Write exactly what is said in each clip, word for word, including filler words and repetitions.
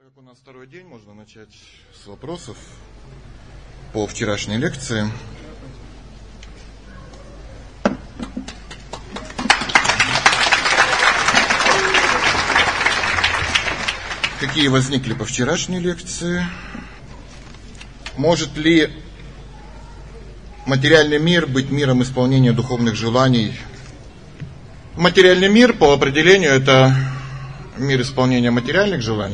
Так как у нас второй день, можно начать с вопросов по вчерашней лекции. Какие возникли по вчерашней лекции? Может ли материальный мир быть миром исполнения духовных желаний? Материальный мир по определению это мир исполнения материальных желаний.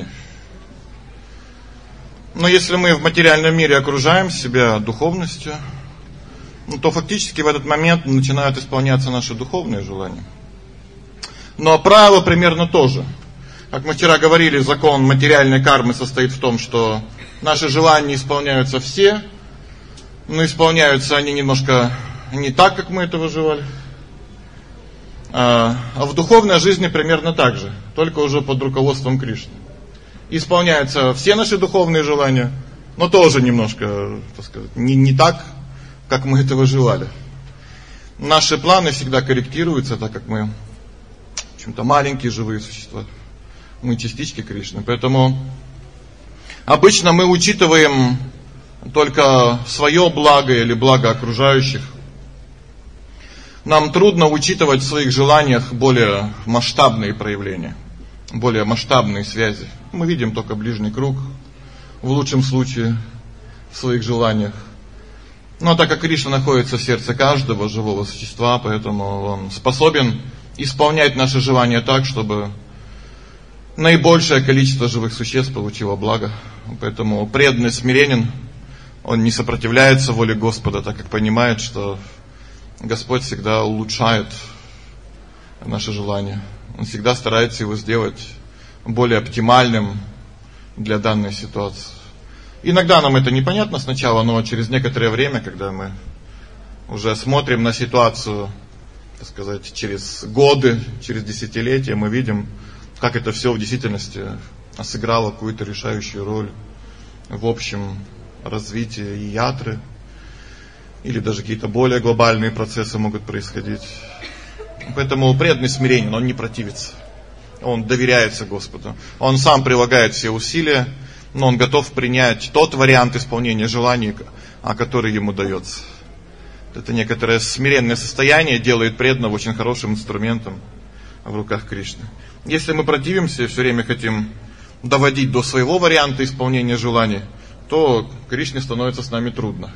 Но если мы в материальном мире окружаем себя духовностью, ну, то фактически в этот момент начинают исполняться наши духовные желания. Но правило примерно то же. Как мы вчера говорили, закон материальной кармы состоит в том, что наши желания исполняются все, но исполняются они немножко не так, как мы этого желали. А, а в духовной жизни примерно так же, только уже под руководством Кришны. Исполняются все наши духовные желания, но тоже немножко, так сказать, не, не так, как мы этого желали. Наши планы всегда корректируются, так как мы, в общем-то, маленькие живые существа. Мы частички Кришны, поэтому обычно мы учитываем только свое благо или благо окружающих. Нам трудно учитывать в своих желаниях более масштабные проявления, более масштабные связи. Мы видим только ближний круг, в лучшем случае, в своих желаниях. Но так как Кришна находится в сердце каждого живого существа, поэтому он способен исполнять наши желания так, чтобы наибольшее количество живых существ получило благо. Поэтому преданный смиренен, он не сопротивляется воле Господа, так как понимает, что Господь всегда улучшает наши желания. Он всегда старается его сделать более оптимальным для данной ситуации. Иногда нам это непонятно сначала, но через некоторое время, когда мы уже смотрим на ситуацию, так сказать, через годы, через десятилетия, мы видим, как это все в действительности сыграло какую-то решающую роль в общем развитии и ятры, или даже какие-то более глобальные процессы могут происходить. Поэтому преданный смиренен, он не противится. Он доверяется Господу. Он сам прилагает все усилия, но он готов принять тот вариант исполнения желаний, который ему дается. Это некоторое смиренное состояние делает преданного очень хорошим инструментом в руках Кришны. Если мы противимся и все время хотим доводить до своего варианта исполнения желаний, то Кришне становится с нами трудно.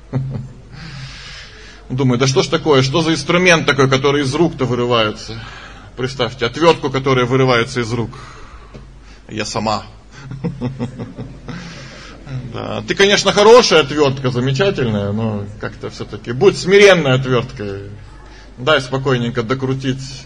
Думаю, да что ж такое, что за инструмент такой, который из рук-то вырывается? Представьте, отвертку, которая вырывается из рук. Я сама. Да, ты, конечно, хорошая отвертка, замечательная, но как-то все-таки будь смиренной отверткой. Дай спокойненько докрутить.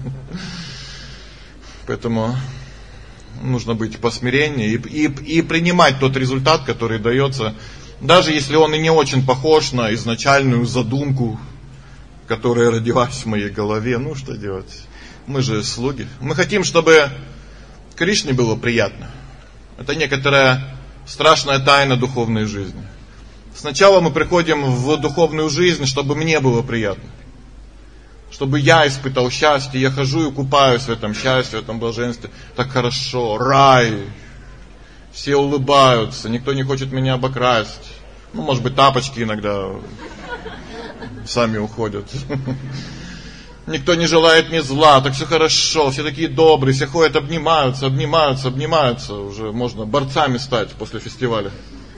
Поэтому нужно быть посмиреннее и, и, и принимать тот результат, который дается, даже если он и не очень похож на изначальную задумку, которая родилась в моей голове. Ну, что делать? Мы же слуги. Мы хотим, чтобы Кришне было приятно. Это некоторая страшная тайна духовной жизни. Сначала мы приходим в духовную жизнь, чтобы мне было приятно. Чтобы я испытал счастье, я хожу и купаюсь в этом счастье, в этом блаженстве. Так хорошо, рай. Все улыбаются, никто не хочет меня обокрасть. Ну, может быть, тапочки иногда сами уходят. Никто не желает мне зла, так все хорошо, все такие добрые, все ходят, обнимаются, обнимаются, обнимаются. Уже можно борцами стать после фестиваля.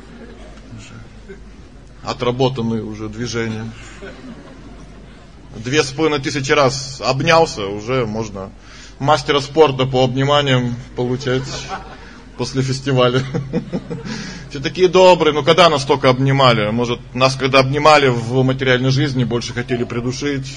Отработанные уже движения. Две с половиной тысячи раз обнялся, уже можно мастера спорта по обниманиям получать после фестиваля. Все такие добрые, ну когда нас только обнимали? Может, нас когда обнимали в материальной жизни, больше хотели придушить.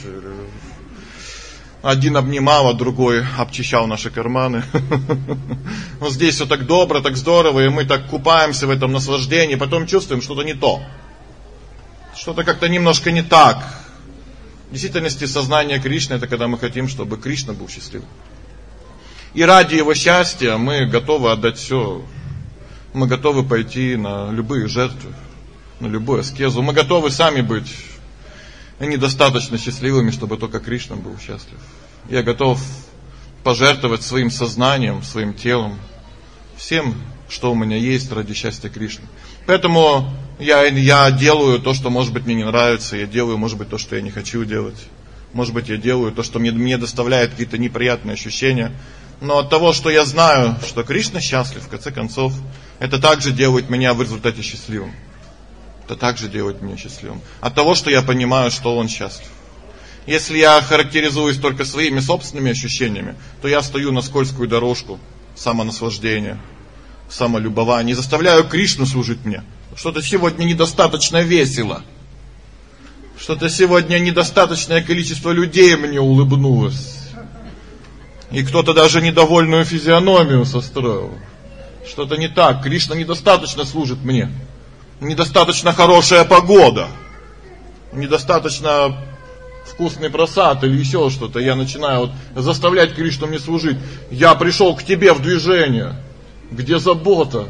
Один обнимал, а другой обчищал наши карманы. Вот здесь все так добро, так здорово, и мы так купаемся в этом наслаждении, потом чувствуем что-то не то. Что-то как-то немножко не так. В действительности сознание Кришны — это когда мы хотим, чтобы Кришна был счастливым. И ради его счастья мы готовы отдать все. Мы готовы пойти на любые жертвы, на любую аскезу. Мы готовы сами быть недостаточно счастливыми, чтобы только Кришна был счастлив. Я готов пожертвовать своим сознанием, своим телом, всем что у меня есть ради счастья Кришны. Поэтому я, я делаю то, что, может быть, мне не нравится, я делаю, может быть, то, что я не хочу делать. Может быть, я делаю то, что мне, мне доставляет какие-то неприятные ощущения. Но от того, что я знаю, что Кришна счастлив, в конце концов, это также делает меня в результате счастливым. Это также делает меня счастливым. От того, что я понимаю, что Он счастлив. Если я характеризуюсь только своими собственными ощущениями, то я стою на скользкую дорожку самонаслаждения, самолюбования, и заставляю Кришну служить мне. Что-то сегодня недостаточно весело. Что-то сегодня недостаточное количество людей мне улыбнулось. И кто-то даже недовольную физиономию состроил. Что-то не так. Кришна недостаточно служит мне. Недостаточно хорошая погода. Недостаточно вкусный просад или еще что-то. Я начинаю вот заставлять Кришну мне служить. Я пришел к тебе в движение. Где забота?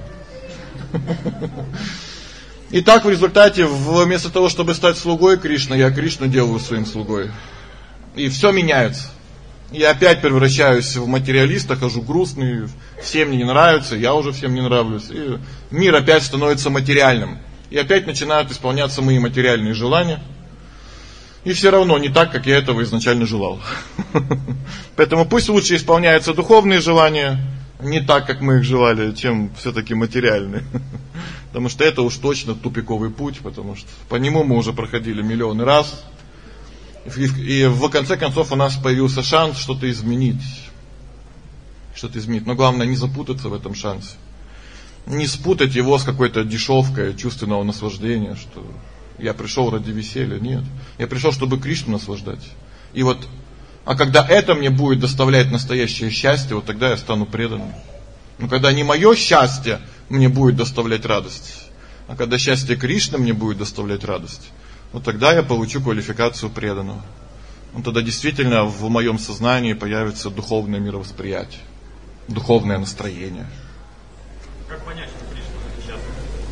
И так в результате, вместо того, чтобы стать слугой Кришны, я Кришну делаю своим слугой. И все меняется. Я опять превращаюсь в материалиста, хожу грустный, всем мне не нравится, я уже всем не нравлюсь. И мир опять становится материальным. И опять начинают исполняться мои материальные желания. И все равно не так, как я этого изначально желал. Поэтому пусть лучше исполняются духовные желания, не так, как мы их желали, чем все-таки материальные. Потому что это уж точно тупиковый путь, потому что по нему мы уже проходили миллионы раз. И, и в конце концов у нас появился шанс что-то изменить. Что-то изменить. Но главное не запутаться в этом шансе. Не спутать его с какой-то дешевкой чувственного наслаждения, что я пришел ради веселья. Нет. Я пришел, чтобы Кришну наслаждать. И вот, а когда это мне будет доставлять настоящее счастье, вот тогда я стану преданным. Но когда не мое счастье мне будет доставлять радость, а когда счастье Кришны мне будет доставлять радость, вот тогда я получу квалификацию преданного. Вот тогда действительно в моем сознании появится духовное мировосприятие, духовное настроение. Как понять, что Кришна счастлив?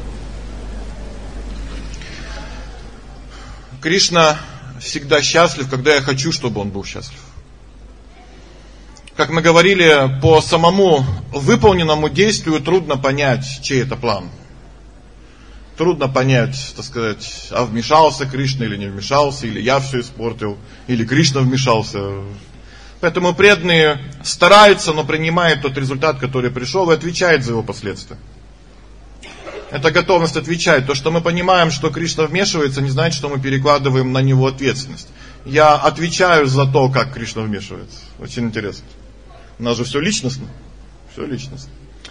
Кришна всегда счастлив, когда я хочу, чтобы Он был счастлив. Как мы говорили, по самому выполненному действию трудно понять, чей это план. Трудно понять, так сказать, а вмешался Кришна или не вмешался, или я все испортил, или Кришна вмешался. Поэтому преданные стараются, но принимают тот результат, который пришел, и отвечают за его последствия. Это готовность отвечать. То, что мы понимаем, что Кришна вмешивается, не значит, что мы перекладываем на него ответственность. Я отвечаю за то, как Кришна вмешивается. Очень интересно. У нас же все личностно. Все личностно.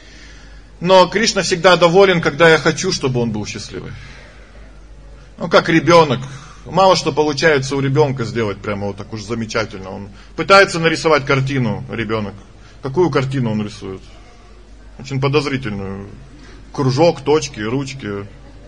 Но Кришна всегда доволен, когда я хочу, чтобы он был счастливый. Ну, как ребенок. Мало что получается у ребенка сделать прямо вот так уж замечательно. Он пытается нарисовать картину, ребенок. Какую картину он рисует? Очень подозрительную. Кружок, точки, ручки.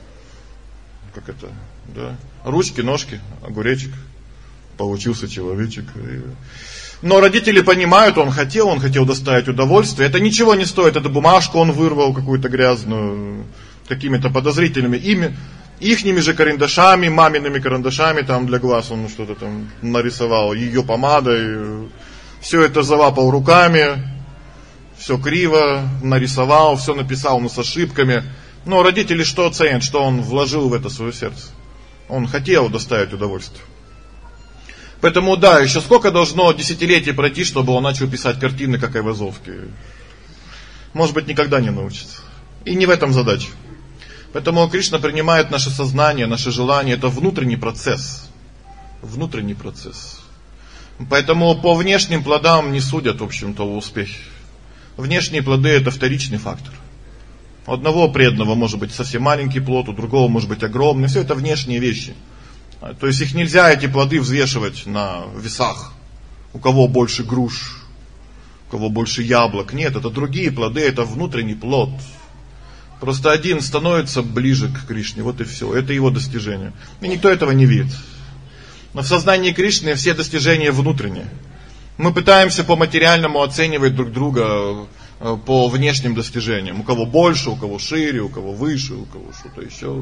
Как это? Да. Ручки, ножки, огуречек. Получился человечек. Но родители понимают, он хотел, он хотел доставить удовольствие. Это ничего не стоит, это бумажку он вырвал какую-то грязную, какими-то подозрительными ими, ихними же карандашами, мамиными карандашами там для глаз он что-то там нарисовал, ее помадой. Все это залапал руками, все криво нарисовал, все написал, но с ошибками. Но родители что оценят, что он вложил в это свое сердце? Он хотел доставить удовольствие. Поэтому да, еще сколько должно десятилетий пройти, чтобы он начал писать картины, как Айвазовский. Может быть, никогда не научится. И не в этом задача. Поэтому Кришна принимает наше сознание, наши желания. Это внутренний процесс. Внутренний процесс. Поэтому по внешним плодам не судят, в общем-то, о успехе. Внешние плоды это вторичный фактор. У одного преданного может быть совсем маленький плод, у другого может быть огромный. Все это внешние вещи. То есть их нельзя, эти плоды, взвешивать на весах. У кого больше груш, у кого больше яблок. Нет, это другие плоды, это внутренний плод. Просто один становится ближе к Кришне, вот и все. Это его достижение. И никто этого не видит. Но в сознании Кришны все достижения внутренние. Мы пытаемся по материальному оценивать друг друга по внешним достижениям. У кого больше, у кого шире, у кого выше, у кого что-то еще.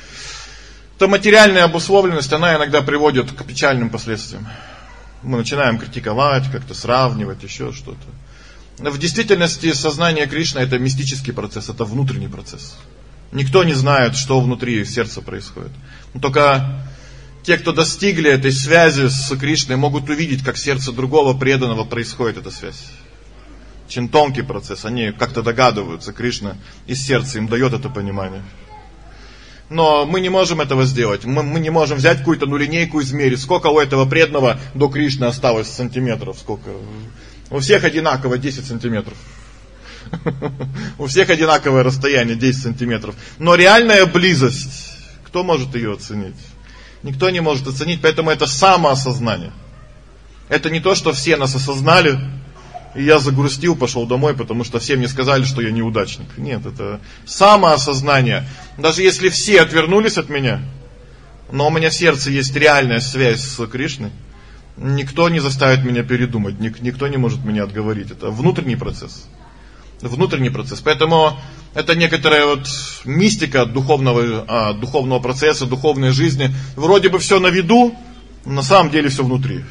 То материальная обусловленность, она иногда приводит к печальным последствиям. Мы начинаем критиковать, как-то сравнивать, еще что-то. В действительности сознание Кришны — это мистический процесс, это внутренний процесс. Никто не знает, что внутри сердца происходит. Но только те, кто достигли этой связи с Кришной, могут увидеть, как в сердце другого преданного происходит эта связь. Очень тонкий процесс, они как-то догадываются, Кришна из сердца им дает это понимание. Но мы не можем этого сделать. Мы, мы не можем взять какую-то ну, линейку, измерить, сколько у этого преданного до Кришны осталось сантиметров, сколько. У всех одинаково десять сантиметров. У всех одинаковое расстояние десять сантиметров. Но реальная близость, кто может ее оценить? Никто не может оценить, поэтому это самоосознание. Это не то, что все нас осознали, и я загрустил, пошел домой, потому что все мне сказали, что я неудачник. Нет, это самоосознание. Даже если все отвернулись от меня, но у меня в сердце есть реальная связь с Кришной, никто не заставит меня передумать, никто не может меня отговорить. Это внутренний процесс. Внутренний процесс. Поэтому это некоторая вот мистика духовного, а, духовного процесса, духовной жизни. Вроде бы все на виду, но на самом деле все внутри.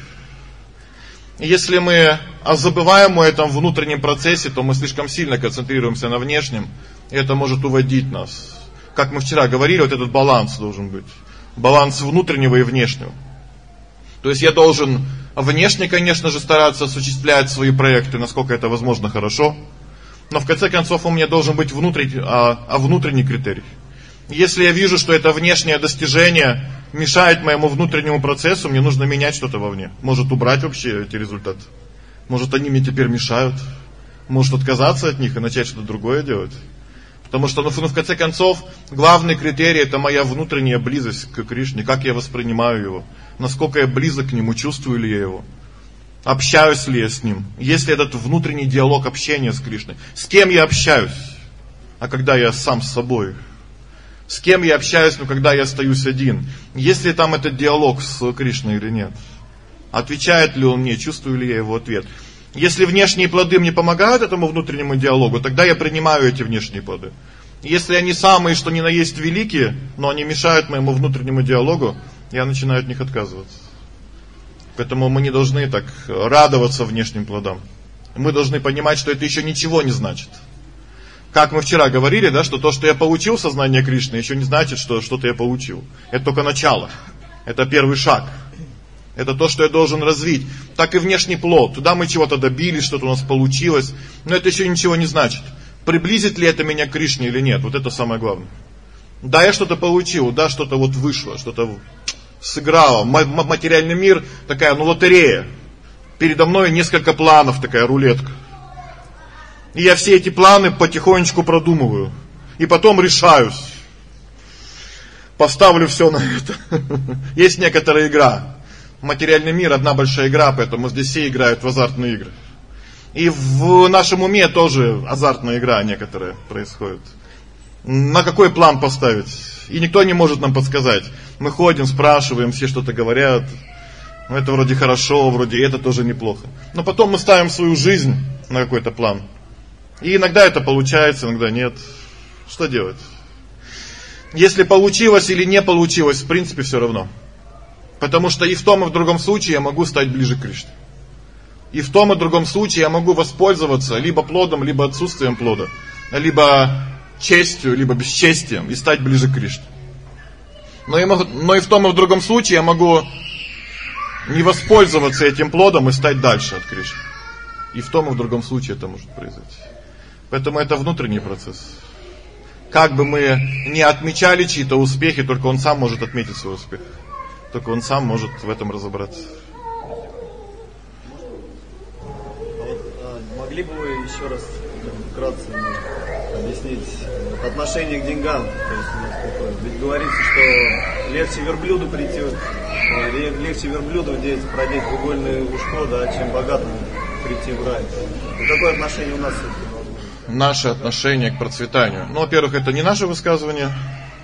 И если мы забываем о этом внутреннем процессе, то мы слишком сильно концентрируемся на внешнем, и это может уводить нас. Как мы вчера говорили, вот этот баланс должен быть. Баланс внутреннего и внешнего. То есть я должен внешне, конечно же, стараться осуществлять свои проекты, насколько это возможно, хорошо. Но в конце концов у меня должен быть внутренний, а, а внутренний критерий. Если я вижу, что это внешнее достижение мешает моему внутреннему процессу, мне нужно менять что-то вовне. Может убрать вообще эти результаты. Может они мне теперь мешают. Может отказаться от них и начать что-то другое делать. Потому что, ну, в конце концов, главный критерий — это моя внутренняя близость к Кришне. Как я воспринимаю его. Насколько я близок к нему, чувствую ли я его. Общаюсь ли я с ним? Есть ли этот внутренний диалог общения с Кришной? С кем я общаюсь? А когда я сам с собой? С кем я общаюсь, но когда я остаюсь один? Есть ли там этот диалог с Кришной или нет? Отвечает ли он мне, чувствую ли я его ответ? Если внешние плоды мне помогают этому внутреннему диалогу, тогда я принимаю эти внешние плоды. Если они самые, что ни на есть великие, но они мешают моему внутреннему диалогу, я начинаю от них отказываться. Поэтому мы не должны так радоваться внешним плодам. Мы должны понимать, что это еще ничего не значит. Как мы вчера говорили, да, что то, что я получил сознание Кришны, еще не значит, что что-то я получил. Это только начало. Это первый шаг. Это то, что я должен развить. Так и внешний плод. Туда мы чего-то добились, что-то у нас получилось. Но это еще ничего не значит. Приблизит ли это меня к Кришне или нет? Вот это самое главное. Да, я что-то получил, да, что-то вот вышло, что-то сыграло. Материальный мир такая, ну, лотерея. Передо мной несколько планов, такая рулетка. И я все эти планы потихонечку продумываю. И потом решаюсь. Поставлю все на это. Есть некоторая игра. Материальный мир одна большая игра, поэтому здесь все играют в азартные игры. И в нашем уме тоже азартная игра некоторая происходит. На какой план поставить? И никто не может нам подсказать. Мы ходим, спрашиваем, все что-то говорят. Ну, это вроде хорошо, вроде это тоже неплохо. Но потом мы ставим свою жизнь на какой-то план. И иногда это получается, иногда нет. Что делать? Если получилось или не получилось, в принципе, все равно. Потому что и в том, и в другом случае я могу стать ближе к Кришне. И в том, и в другом случае я могу воспользоваться либо плодом, либо отсутствием плода. Либо честью, либо бесчестием и стать ближе к Кришне. Но и, но и в том, и в другом случае я могу не воспользоваться этим плодом и стать дальше от Кришны. И в том, и в другом случае это может произойти. Поэтому это внутренний процесс. Как бы мы не отмечали чьи-то успехи, только он сам может отметить свой успех. Только он сам может в этом разобраться. А вот, а, могли бы вы еще раз вкратце объяснить отношение к деньгам? То есть, у нас такое, ведь говорится, что легче верблюду прийти, легче верблюду деть, продеть в игольное ушко, да, чем богатому прийти в рай. И какое отношение у нас? Наше отношение к процветанию. Ну, во-первых, это не наше высказывание.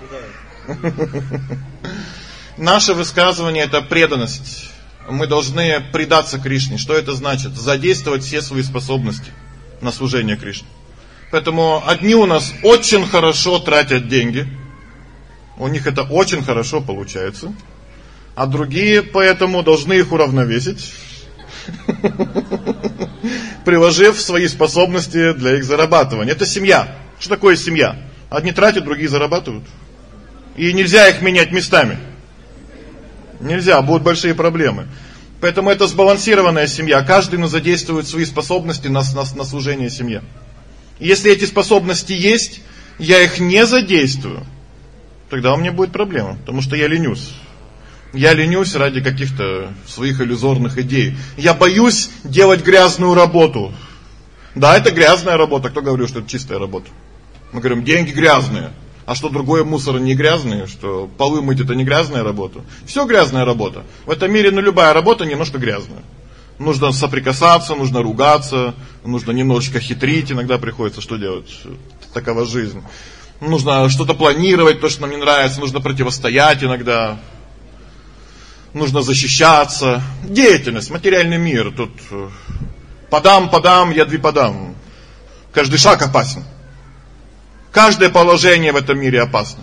Наше высказывание — это преданность. Мы должны предаться Кришне. Что это значит? Задействовать все свои способности на служение Кришне. Поэтому одни у нас очень хорошо тратят деньги. У них это очень хорошо получается. А другие поэтому должны их уравновесить. приложив свои способности для их зарабатывания. Это семья. Что такое семья? Одни тратят, другие зарабатывают. И нельзя их менять местами. Нельзя, будут большие проблемы. Поэтому это сбалансированная семья. Каждый задействует свои способности на, на, на служение семье. И если эти способности есть, я их не задействую, тогда у меня будет проблема, потому что я ленюсь. Я ленюсь ради каких-то своих иллюзорных идей. Я боюсь делать грязную работу. Да, это грязная работа. Кто говорил, что это чистая работа? Мы говорим, деньги грязные. А что, другое мусор не грязные? Что полы мыть это не грязная работа? Все грязная работа. В этом мире, ну, любая работа немножко грязная. Нужно соприкасаться, нужно ругаться, нужно немножечко хитрить, иногда приходится что делать? Такова жизнь. Нужно что-то планировать, то, что нам не нравится, нужно противостоять иногда. Нужно защищаться. Деятельность, материальный мир. Тут подам, подам, ядви подам. Каждый шаг опасен. Каждое положение в этом мире опасно.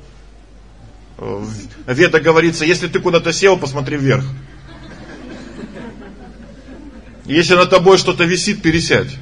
В Ведах говорится, если ты куда-то сел, посмотри вверх. Если над тобой что-то висит, пересядь.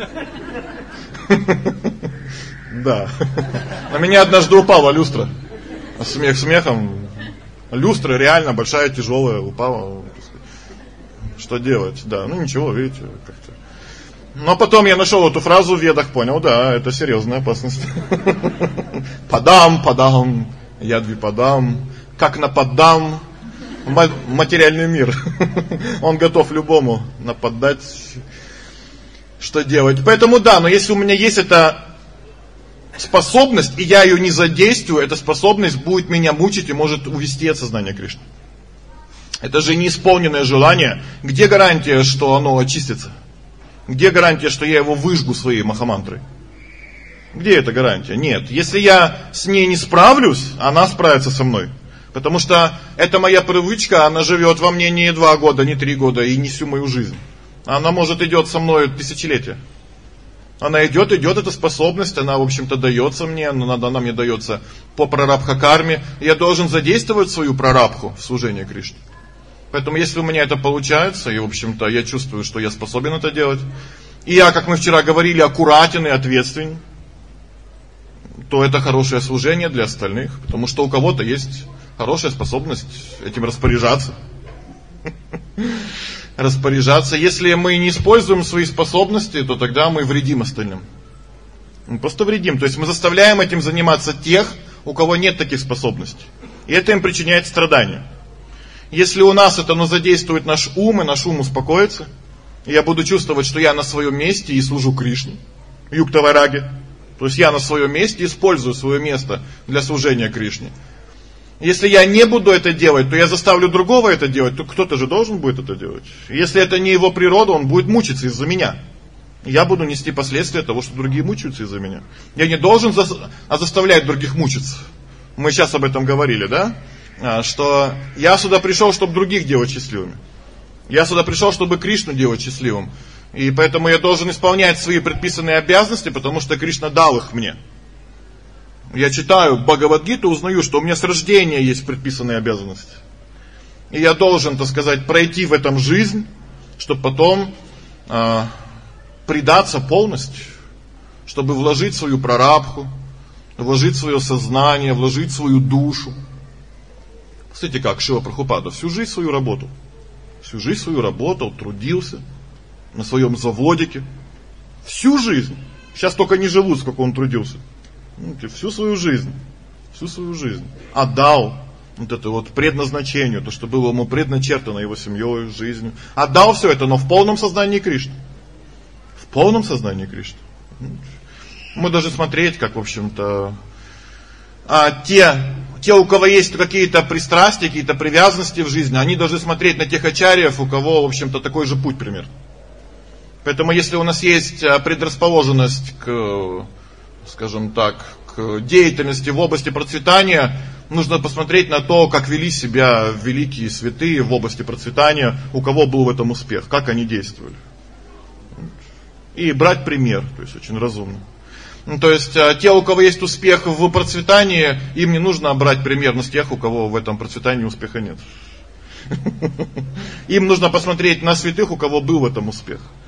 Да. На меня однажды упала люстра. Смех смехом. Люстра реально большая, тяжелая, упала. Что делать? Да, ну ничего, видите, как-то. Но потом я нашел эту фразу в Ведах, понял, да, это серьезная опасность. Подам, подам, ядви подам, как нападам. Материальный мир. Он готов любому нападать. Что делать? Поэтому да, но если у меня есть эта способность, и я ее не задействую, эта способность будет меня мучить и может увести от сознания Кришны. Это же неисполненное желание. Где гарантия, что оно очистится? Где гарантия, что я его выжгу своей махамантрой? Где эта гарантия? Нет. Если я с ней не справлюсь, она справится со мной. Потому что это моя привычка, она живет во мне не два года, не три года и не всю мою жизнь. Она, может, идет со мной тысячелетия. Она идет, идет, эта способность, она, в общем-то, дается мне, но она мне дается по прарабдха-карме. Я должен задействовать свою прарабдху в служении Кришне. Поэтому, если у меня это получается, и, в общем-то, я чувствую, что я способен это делать, и я, как мы вчера говорили, аккуратен и ответственен, то это хорошее служение для остальных, потому что у кого-то есть хорошая способность этим распоряжаться. Распоряжаться. Если мы не используем свои способности, то тогда мы вредим остальным. Мы просто вредим. То есть мы заставляем этим заниматься тех, у кого нет таких способностей. И это им причиняет страдания. Если у нас это ну, задействует наш ум, и наш ум успокоится, и я буду чувствовать, что я на своем месте и служу Кришне, Юктавайраги. То есть я на своем месте использую свое место для служения Кришне. Если я не буду это делать, то я заставлю другого это делать, то кто-то же должен будет это делать. Если это не его природа, он будет мучиться из-за меня. Я буду нести последствия того, что другие мучаются из-за меня. Я не должен за... а заставлять других мучиться. Мы сейчас об этом говорили, да? А, что я сюда пришел, чтобы других делать счастливыми. Я сюда пришел, чтобы Кришну делать счастливым. И поэтому я должен исполнять свои предписанные обязанности, потому что Кришна дал их мне. Я читаю Бхагавад-гиту, узнаю, что у меня с рождения есть предписанные обязанности. И я должен, так сказать, пройти в этом жизнь, чтобы потом э, предаться полностью, чтобы вложить свою прарабдху, вложить свое сознание, вложить свою душу. Кстати, как Шрила Прабхупада всю жизнь свою работу, всю жизнь свою работал, трудился на своем заводике, всю жизнь. Сейчас только не живут, сколько он трудился. Всю свою жизнь, всю свою жизнь отдал вот это вот предназначению, то, что было ему предначертано его семьей, жизнью. Отдал все это, но в полном сознании Кришны. В полном сознании Кришны. Мы должны смотреть, как, в общем-то, а, те, те, у кого есть какие-то пристрастия, какие-то привязанности в жизни, они должны смотреть на тех ачарьев, у кого, в общем-то, такой же путь примерно. Поэтому, если у нас есть предрасположенность к, скажем так, к деятельности в области процветания, нужно посмотреть на то, как вели себя великие святые в области процветания, у кого был в этом успех, как они действовали. И брать пример, то есть очень разумно. Ну, то есть те, у кого есть успех в процветании, им не нужно брать пример с тех, у кого в этом процветании успеха нет. Им нужно посмотреть на святых, у кого был в этом успех.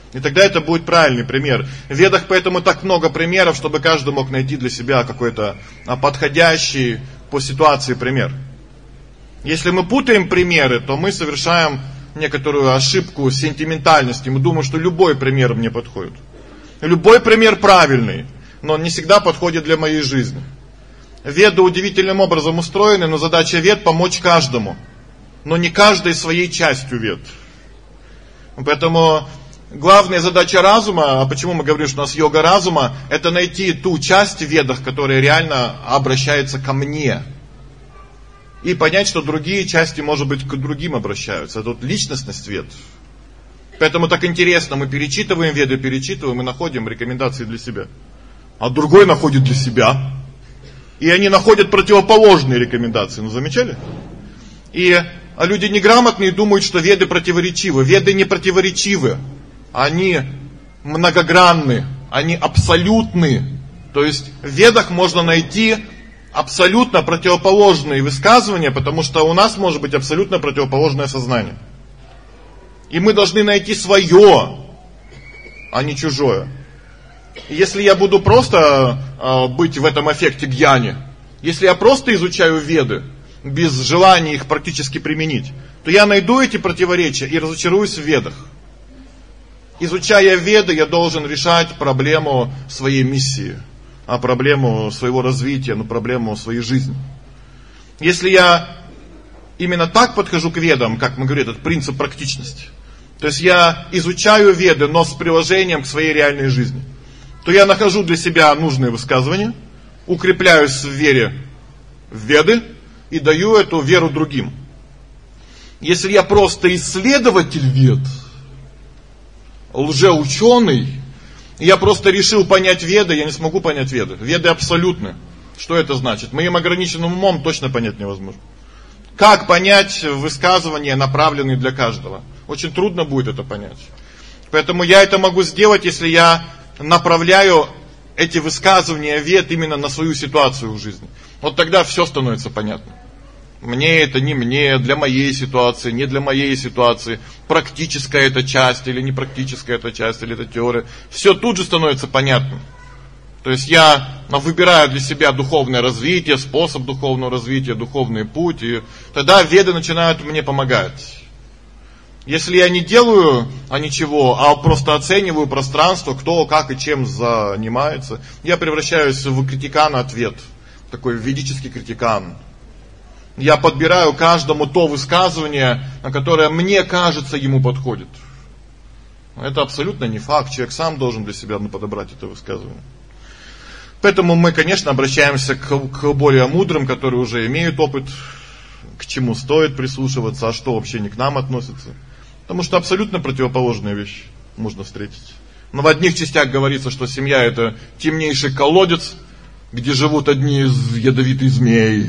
И тогда это будет правильный пример. В Ведах поэтому так много примеров, чтобы каждый мог найти для себя какой-то подходящий по ситуации пример. Если мы путаем примеры, то мы совершаем некоторую ошибку сентиментальности. Мы думаем, что любой пример мне подходит. Любой пример правильный, но он не всегда подходит для моей жизни. Веды удивительным образом устроены, но задача Вед помочь каждому, но не каждой своей частью Вед. Поэтому главная задача разума, а почему мы говорим, что у нас йога разума, это найти ту часть в Ведах, которая реально обращается ко мне. И понять, что другие части, может быть, к другим обращаются. Это вот личностность Вед. Поэтому так интересно, мы перечитываем Веды, перечитываем и находим рекомендации для себя. А другой находит для себя. И они находят противоположные рекомендации. Ну, замечали? И люди неграмотные думают, что Веды противоречивы. Веды не противоречивы. Они многогранны. Они абсолютны. То есть в Ведах можно найти абсолютно противоположные высказывания, потому что у нас может быть абсолютно противоположное сознание. И мы должны найти свое, а не чужое. Если я буду просто э, быть в этом эффекте гьяни, если я просто изучаю Веды, без желания их практически применить, то я найду эти противоречия и разочаруюсь в Ведах. Изучая Веды, я должен решать проблему своей миссии, а проблему своего развития, ну, проблему своей жизни. Если я именно так подхожу к Ведам, как мы говорим, этот принцип практичности, то есть я изучаю Веды, но с приложением к своей реальной жизни, то я нахожу для себя нужные высказывания, укрепляюсь в вере в Веды и даю эту веру другим. Если я просто исследователь Вед, лжеученый, я просто решил понять Веды, я не смогу понять Веды. Веды абсолютны. Что это значит? Моим ограниченным умом точно понять невозможно. Как понять высказывания, направленные для каждого? Очень трудно будет это понять. Поэтому я это могу сделать, если я направляю эти высказывания Вед именно на свою ситуацию в жизни. Вот тогда все становится понятно. Мне это, не мне, для моей ситуации, не для моей ситуации, практическая эта часть или непрактическая эта часть, или эта теория. Все тут же становится понятным. То есть я выбираю для себя духовное развитие, способ духовного развития, духовный путь, и тогда Веды начинают мне помогать. Если я не делаю а ничего, а просто оцениваю пространство, кто, как и чем занимается, я превращаюсь в критикана от Вед, такой ведический критикан. Я подбираю каждому то высказывание, которое мне кажется ему подходит. Это абсолютно не факт, человек сам должен для себя подобрать это высказывание. Поэтому мы, конечно, обращаемся к, к более мудрым, которые уже имеют опыт, к чему стоит прислушиваться, а что вообще не к нам относится. Потому что абсолютно противоположные вещи можно встретить. Но в одних частях говорится, что семья это темнейший колодец, где живут одни ядовитые змеи.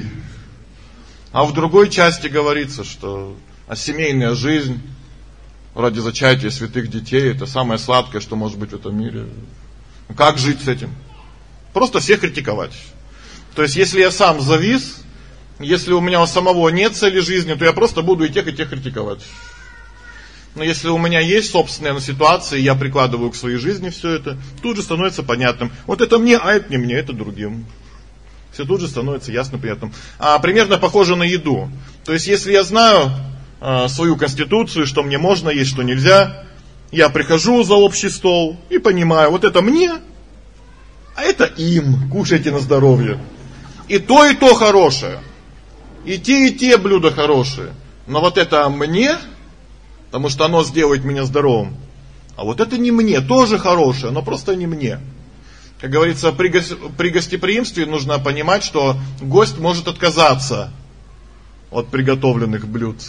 А в другой части говорится, что а семейная жизнь ради зачатия святых детей это самое сладкое, что может быть в этом мире. Как жить с этим? Просто всех критиковать. То есть, если я сам завис, если у меня у самого нет цели жизни, то я просто буду и тех, и тех критиковать. Но если у меня есть собственная ситуация, я прикладываю к своей жизни все это, тут же становится понятным. Вот это мне, а это не мне, это другим. Все тут же становится ясно, понятным. А примерно похоже на еду. То есть, если я знаю а, свою конституцию, что мне можно есть, что нельзя, я прихожу за общий стол и понимаю, вот это мне, а это им, кушайте на здоровье. И то, и то хорошее. И те, и те блюда хорошие. Но вот это мне, потому что оно сделает меня здоровым. А вот это не мне, тоже хорошее, но просто не мне. Как говорится, при, го... при гостеприимстве нужно понимать, что гость может отказаться от приготовленных блюд.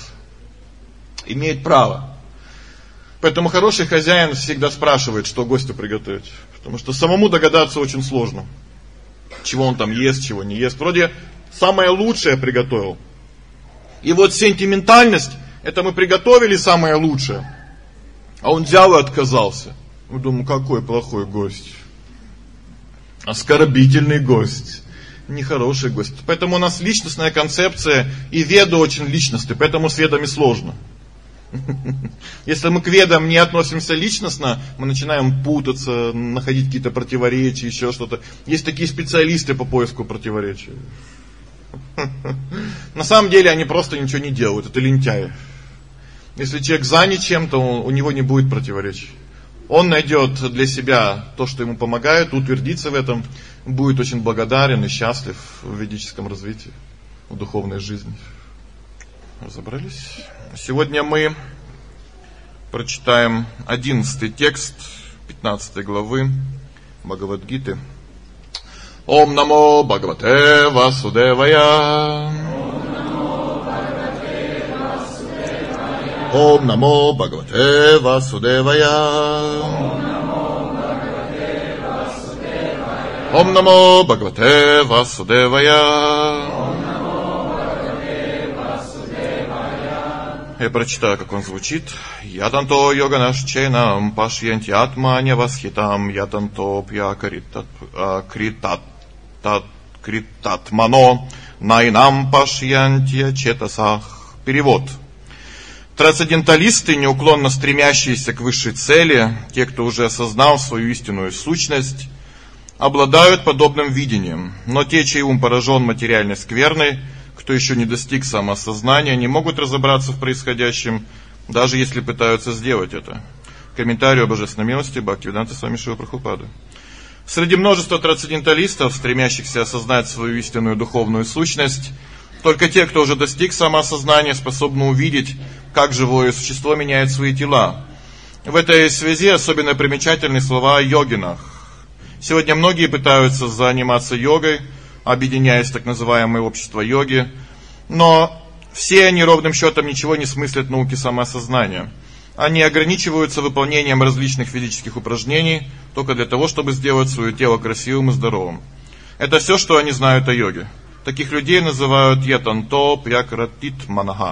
Имеет право. Поэтому хороший хозяин всегда спрашивает, что гостю приготовить. Потому что самому догадаться очень сложно. Чего он там ест, чего не ест. Вроде самое лучшее приготовил. И вот сентиментальность, это мы приготовили самое лучшее. А он взял и отказался. Я думаю, какой плохой гость. Оскорбительный гость. Нехороший гость. Поэтому у нас личностная концепция, и Веды очень личностные. Поэтому с Ведами сложно. Если мы к ведам не относимся личностно, мы начинаем путаться, находить какие-то противоречия, еще что-то. Есть такие специалисты по поиску противоречий. На самом деле они просто ничего не делают, это лентяи. Если человек занят чем-то, у него не будет противоречий. Он найдет для себя то, что ему помогает, утвердится в этом, будет очень благодарен и счастлив в ведическом развитии, в духовной жизни. Разобрались? Сегодня мы прочитаем одиннадцатый текст пятнадцатой главы Бхагавад-гиты. Ом намо Бхагавате Васудевая. Ом намо Бхагавате Васудевая. Ом намо Бхагавате Васудевая. Я прочитаю, как он звучит. Ятанто йоганашченам пашьянти атманя восхитам ятанто пья критат критат критатмано найнам пашьянти четасах. Перевод. Трансценденталисты, неуклонно стремящиеся к высшей цели, те, кто уже осознал свою истинную сущность, обладают подобным видением. Но те, чей ум поражен материальной скверной, кто еще не достиг самоосознания, не могут разобраться в происходящем, даже если пытаются сделать это. Комментарий о божественной милости Бхактивиданта Свами Шрила Прабхупады. Среди множества трансценденталистов, стремящихся осознать свою истинную духовную сущность, только те, кто уже достиг самоосознания, способны увидеть, как живое существо меняет свои тела. В этой связи особенно примечательны слова о йогинах. Сегодня многие пытаются заниматься йогой, объединяясь в так называемое общество йоги, но все они ровным счетом ничего не смыслят в науке самоосознания. Они ограничиваются выполнением различных физических упражнений только для того, чтобы сделать свое тело красивым и здоровым. Это все, что они знают о йоге. Таких людей называют ятанто прякратит манаха.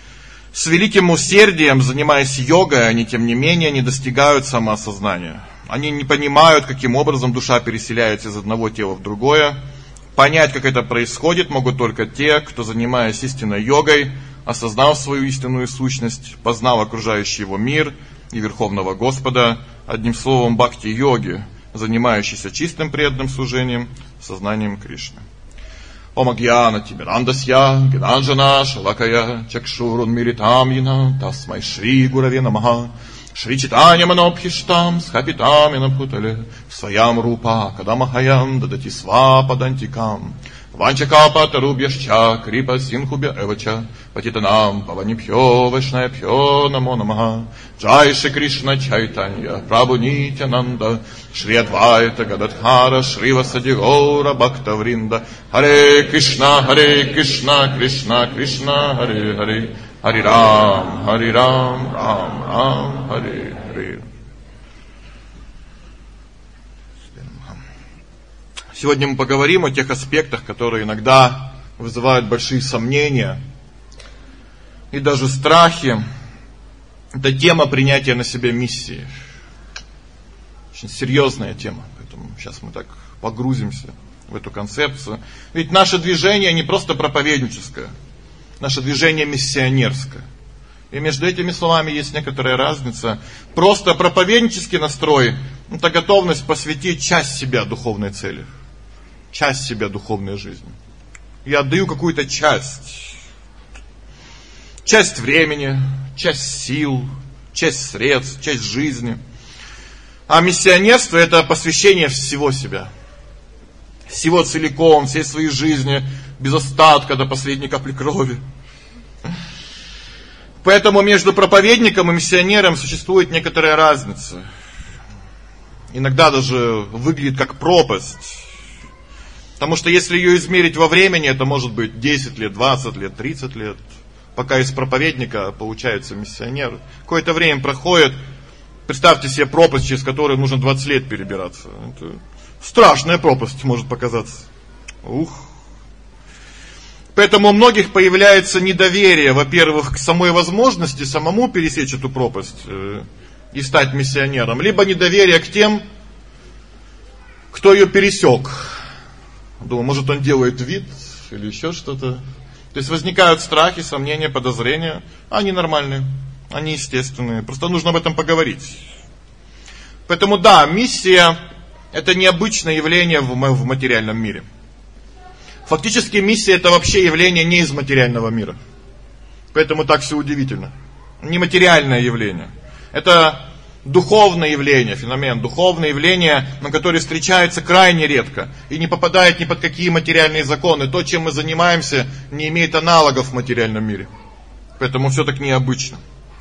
С великим усердием, занимаясь йогой, они тем не менее не достигают самоосознания. Они не понимают, каким образом душа переселяется из одного тела в другое. Понять, как это происходит, могут только те, кто, занимаясь истинной йогой, осознал свою истинную сущность, познал окружающий его мир и Верховного Господа, одним словом, бхакти-йоги, занимающийся чистым преданным служением, сознанием Кришны. Ом агьяна тимирандасья, гиданджана шалакая, чакшурун миритам яна, тасмай шри гураве намаха. Шри Читанья Манобхиштам Схапитам Янабхутале Своям Рупа Кадамахаям Дадати Свападантикам Ванчака Тарубьяшча Крипа Синхубя Эвача Патитанам Паванипьо Вайшнайапьо Намо Намаха Джай Шри Кришна Чайтанья Прабху Нитянанда Шри Адвайта Гададхара Шри Васади Гора Бхактавринда Харе Кришна Харе Кришна Кришна Кришна Харе Харе Хари Рам, Хари Рам, Рам, Рам, Хари, Хари. Сегодня мы поговорим о тех аспектах, которые иногда вызывают большие сомнения и даже страхи. Это тема принятия на себя миссии. Очень серьезная тема, поэтому сейчас мы так погрузимся в эту концепцию. Ведь наше движение не просто проповедническое. Наше движение миссионерское. И между этими словами есть некоторая разница. Просто проповеднический настрой — это готовность посвятить часть себя духовной цели. Часть себя духовной жизни. Я отдаю какую-то часть. Часть времени, часть сил, часть средств, часть жизни. А миссионерство — это посвящение всего себя. Всего целиком, всей своей жизни, без остатка до последней капли крови. Поэтому между проповедником и миссионером существует некоторая разница. Иногда даже выглядит как пропасть. Потому что если ее измерить во времени, это может быть десять лет, двадцать лет, тридцать лет. Пока из проповедника получается миссионер. Какое-то время проходит. Представьте себе пропасть, через которую нужно двадцать лет перебираться. Это страшная пропасть может показаться. Ух. Поэтому у многих появляется недоверие, во-первых, к самой возможности самому пересечь эту пропасть э, и стать миссионером, либо недоверие к тем, кто ее пересек. Думаю, может, он делает вид или еще что-то. То есть возникают страхи, сомнения, подозрения, они нормальные. Они естественные. Просто нужно об этом поговорить. Поэтому да, миссия это необычное явление в в материальном мире. Фактически миссия это вообще явление не из материального мира. Поэтому так всё удивительно. Нематериальное явление. Это духовное явление, феномен, духовное явление, на которое встречается крайне редко и не попадает ни под какие материальные законы. То, чем мы занимаемся, не имеет аналогов в материальном мире. Поэтому всё так необычно.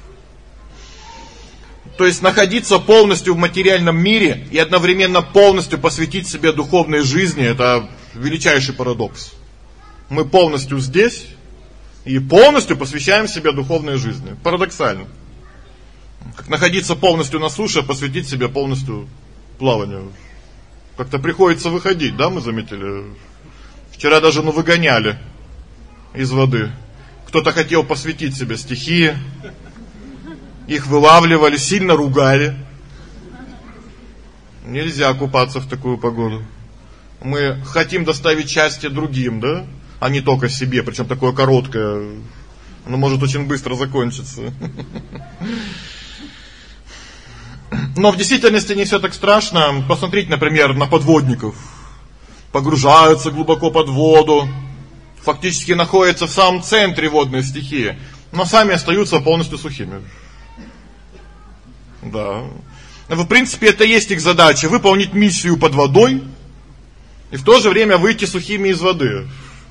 То есть находиться полностью в материальном мире и одновременно полностью посвятить себе духовной жизни это величайший парадокс. Мы полностью здесь и полностью посвящаем себя духовной жизни. Парадоксально. Как находиться полностью на суше, посвятить себя полностью плаванию. Как-то приходится выходить, да, мы заметили. Вчера даже ну выгоняли из воды. Кто-то хотел посвятить себя стихии. Их вылавливали, сильно ругали. Нельзя купаться в такую погоду. Мы хотим доставить счастье другим, да? А не только себе, причём такое короткое. Оно может очень быстро закончиться. Но в действительности не всё так страшно. Посмотрите, например, на подводников. Погружаются глубоко под воду, фактически находятся в самом центре водной стихии, но сами остаются полностью сухими. Да. В принципе, это и есть их задача выполнить миссию под водой и в то же время выйти сухими из воды.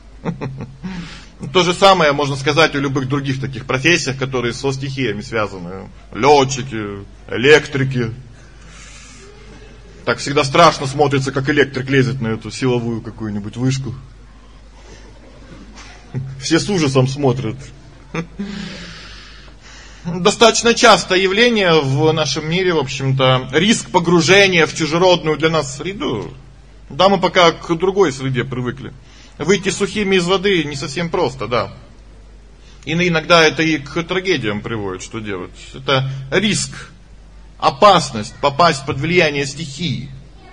То же самое можно сказать о любых других таких профессиях, которые со стихиями связаны. Лётчики, электрики. Так всегда страшно смотрится, как электрик лезет на эту силовую какую-нибудь вышку. Все с ужасом смотрят. Достаточно частое явление в нашем мире, в общем-то, риск погружения в чужеродную для нас среду. Да, мы пока к другой среде привыкли. Выйти сухими из воды не совсем просто, да. И иногда это и к трагедиям приводит, что делать. Это риск, опасность попасть под влияние стихии.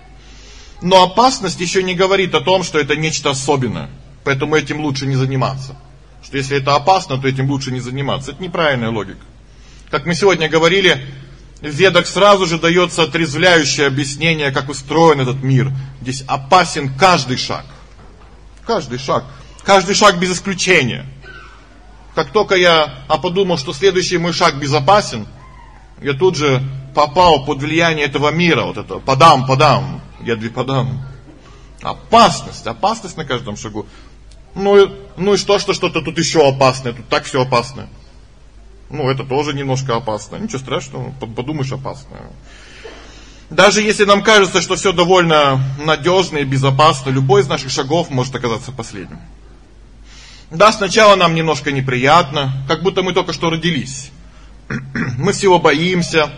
Но опасность ещё не говорит о том, что это нечто особенное. Поэтому этим лучше не заниматься. Что если это опасно, то этим лучше не заниматься. Это неправильная логика. Как мы сегодня говорили, в Ведах сразу же даётся отрезвляющее объяснение, как устроен этот мир. Здесь опасен каждый шаг. Каждый шаг, каждый шаг без исключения. Как только я а подумал, что следующий мой шаг безопасен, я тут же попал под влияние этого мира, вот это подам, подам, я две подам. Опасность, опасность на каждом шагу. Ну, ну и что, что что-то тут ещё опасное, тут так всё опасно. Ну, это тоже немножко опасно. Ничего страшного, подумаешь, опасно. Даже если нам кажется, что всё довольно надёжно и безопасно, любой из наших шагов может оказаться последним. Да, сначала нам немножко неприятно, как будто мы только что родились. Мы всего боимся.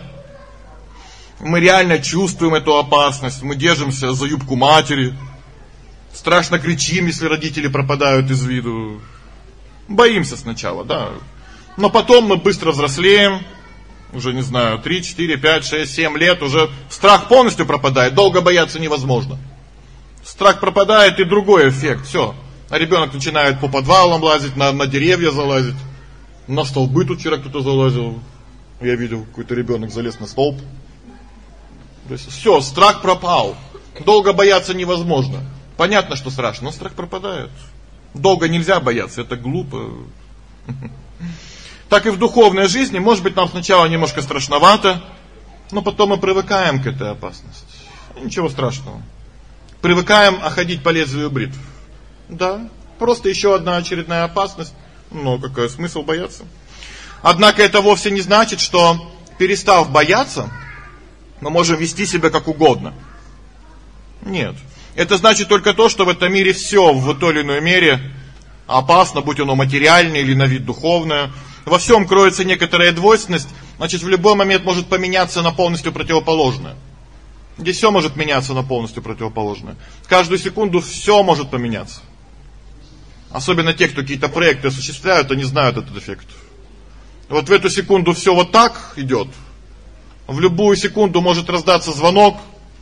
Мы реально чувствуем эту опасность, мы держимся за юбку матери. Страшно кричим, если родители пропадают из виду. Боимся сначала, да. Но потом мы быстро взрослеем. Уже, не знаю, три, четыре, пять, шесть, семь лет уже страх полностью пропадает, долго бояться невозможно. Страх пропадает и другой эффект. Всё. А ребёнок начинает по подвалам лазить, на на деревья залазить. На столбы тут вчера кто-то залазил. Я видел, какой-то ребёнок залез на столб. То есть всё, страх пропал. Долго бояться невозможно. Понятно, что страшно, но страх пропадает. Долго нельзя бояться, это глупо. Так и в духовной жизни, может быть, нам сначала немножко страшновато, но потом мы привыкаем к этой опасности. Ничего страшного. Привыкаем ходить по лезвию бритв. Да, просто ещё одна очередная опасность. Но какой смысл бояться? Однако это вовсе не значит, что перестав бояться, мы можем вести себя как угодно. Нет. Это значит только то, что в этом мире всё в той или иной мере опасно, будь оно материальное или на вид духовное. Во всём кроется некоторая двойственность, значит, в любой момент может поменяться на полностью противоположное. Здесь всё может меняться на полностью противоположное. Каждую секунду всё может поменяться. Особенно те, кто какие-то проекты осуществляют, они знают этот эффект. Вот в эту секунду всё вот так идёт. В любую секунду может раздаться звонок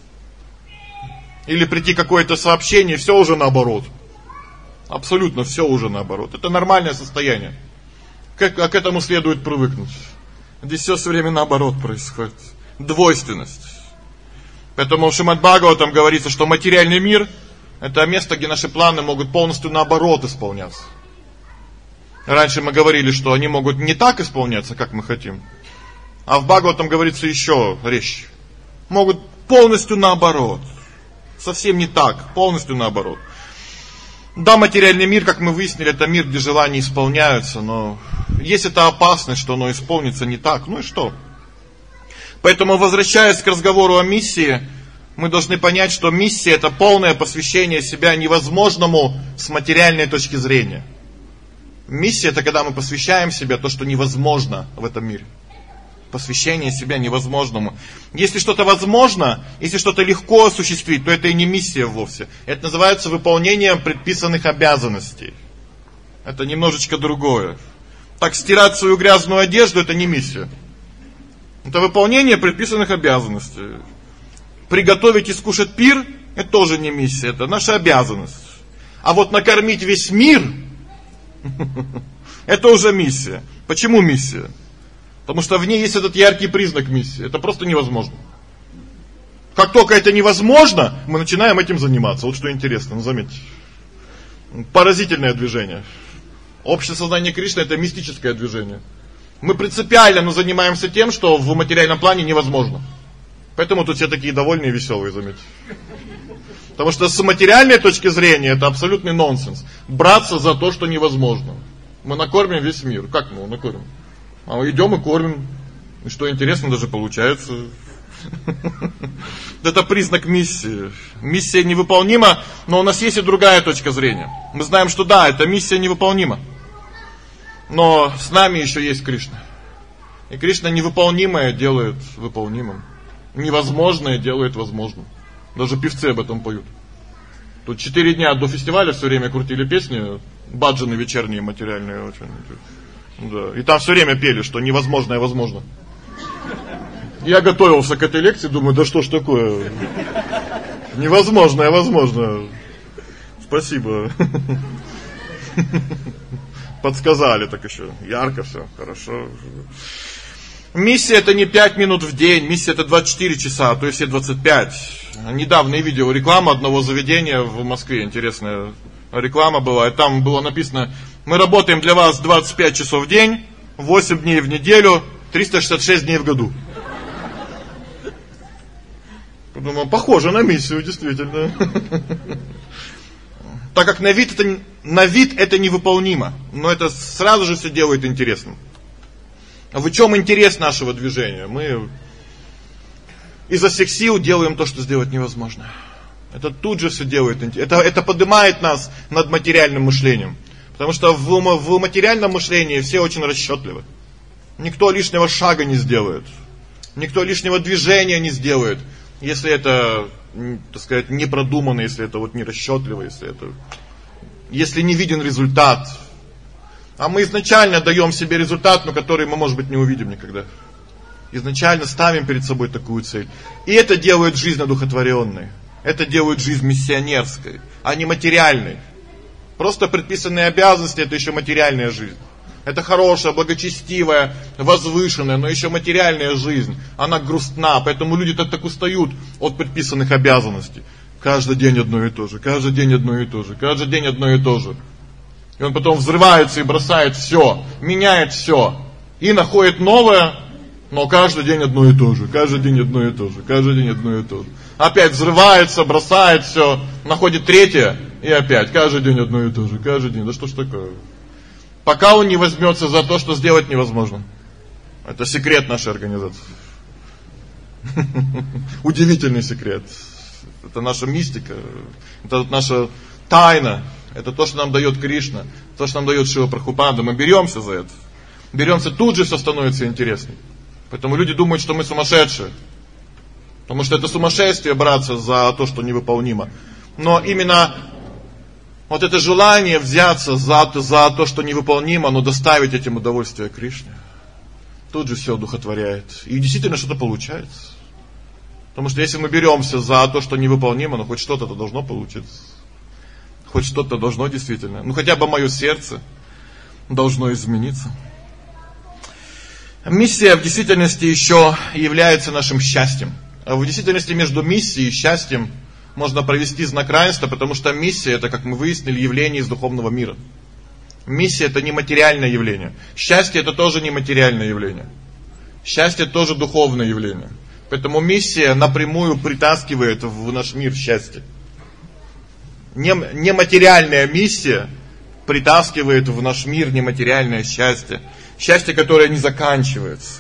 или прийти какое-то сообщение, всё уже наоборот. Абсолютно всё уже наоборот. Это нормальное состояние. Как к этому следует привыкнуть. Здесь все все время наоборот происходит. Двойственность. Поэтому в Шримад Бхагаватам говорится, что материальный мир — это место, где наши планы могут полностью наоборот исполняться. Раньше мы говорили, что они могут не так исполняться, как мы хотим. А в Бхагаватам говорится еще резче. Могут полностью наоборот. Совсем не так, полностью наоборот. Да, материальный мир, как мы выяснили, это мир, где желания исполняются, но есть эта опасность, что оно исполнится не так. Ну и что? Поэтому, возвращаясь к разговору о миссии, мы должны понять, что миссия — это полное посвящение себя невозможному с материальной точки зрения. Миссия — это когда мы посвящаем себя то, что невозможно в этом мире. Посвящение себя невозможному. Если что-то возможно, если что-то легко осуществить, то это и не миссия вовсе. Это называется выполнением предписанных обязанностей. Это немножечко другое. Так, стирать свою грязную одежду — это не миссия. Это выполнение предписанных обязанностей. Приготовить и скушать пир — это тоже не миссия, это наша обязанность. А вот накормить весь мир — это уже миссия. Почему миссия? Потому что в ней есть этот яркий признак миссии. Это просто невозможно. Как только это невозможно, мы начинаем этим заниматься. Вот что интересно, ну заметьте. Поразительное движение. Общее сознание Кришны — это мистическое движение. Мы принципиально но занимаемся тем, что в материальном плане невозможно. Поэтому тут все такие довольные и веселые, заметьте. Потому что с материальной точки зрения это абсолютный нонсенс. Браться за то, что невозможно. Мы накормим весь мир. Как мы его накормим? А мы идем и кормим. И что интересно, даже получается. Это признак миссии. Миссия невыполнима, но у нас есть и другая точка зрения. Мы знаем, что да, эта миссия невыполнима. Но с нами еще есть Кришна. И Кришна невыполнимое делает выполнимым. Невозможное делает возможным. Даже певцы об этом поют. Тут четыре дня до фестиваля все время крутили песни, баджаны вечерние материальные очень. Да. И там все время пели, что невозможное возможно. Я готовился к этой лекции, думаю, да что ж такое? Невозможное возможно. Спасибо. Подсказали так еще. Ярко все, хорошо. Миссия — это не пять минут в день, миссия — это двадцать четыре часа, а то и все двадцать пять. Недавно я видел рекламу одного заведения в Москве, интересная реклама была, и там было написано: мы работаем для вас двадцать пять часов в день, восемь дней в неделю, триста шестьдесят шесть дней в году. Подумал, похоже на миссию, действительно. Так как на вид это, на вид это невыполнимо, но это сразу же все делает интересным. А в чем интерес нашего движения? Мы изо всех сил делаем то, что сделать невозможно. Это тут же все делает интересно. Это, это поднимает нас над материальным мышлением. Потому что в, в материальном мышлении все очень расчетливы. Никто лишнего шага не сделает. Никто лишнего движения не сделает. Если это, так сказать, не продумано, если это вот не расчетливо, если это, если не виден результат. А мы изначально даем себе результат, но который мы, может быть, не увидим никогда. Изначально ставим перед собой такую цель. И это делает жизнь одухотворенной. Это делает жизнь миссионерской, а не материальной. Просто предписанные обязанности — это еще материальная жизнь. Это хорошая, благочестивая, возвышенная, но еще материальная жизнь. Она грустна, поэтому люди-то так устают от предписанных обязанностей. Каждый день одно и то же, каждый день одно и то же, каждый день одно и то же. И он потом взрывается и бросает все, меняет все. И находит новое, но каждый день одно и то же, каждый день одно и то же, каждый день одно и то же. Опять взрывается, бросает все, находит третье, и опять, каждый день одно и то же, каждый день. Да что ж такое? Пока он не возьмется за то, что сделать невозможно. Это секрет нашей организации. Удивительный секрет. Это наша мистика, это наша тайна. Это то, что нам дает Кришна, то, что нам дает Шрила Прабхупада. Мы беремся за это. Беремся, тут же все становится интересней. Поэтому люди думают, что мы сумасшедшие. Потому что это сумасшествие браться за то, что невыполнимо. Но именно вот это желание взяться за, за то, что невыполнимо, но доставить этим удовольствие Кришне, тут же все одухотворяет. И действительно что-то получается. Потому что если мы беремся за то, что невыполнимо, ну хоть что-то-то должно получиться. Хоть что-то должно действительно. Ну хотя бы мое сердце должно измениться. Миссия в действительности еще является нашим счастьем. В действительности между миссией и счастьем можно провести знак равенства, потому что миссия — это, как мы выяснили, явление из духовного мира. Миссия — это не материальное явление. Счастье — это тоже не материальное явление. Счастье — тоже духовное явление. Поэтому миссия напрямую притаскивает в наш мир счастье. Нематериальная миссия притаскивает в наш мир нематериальное счастье. Счастье, которое не заканчивается.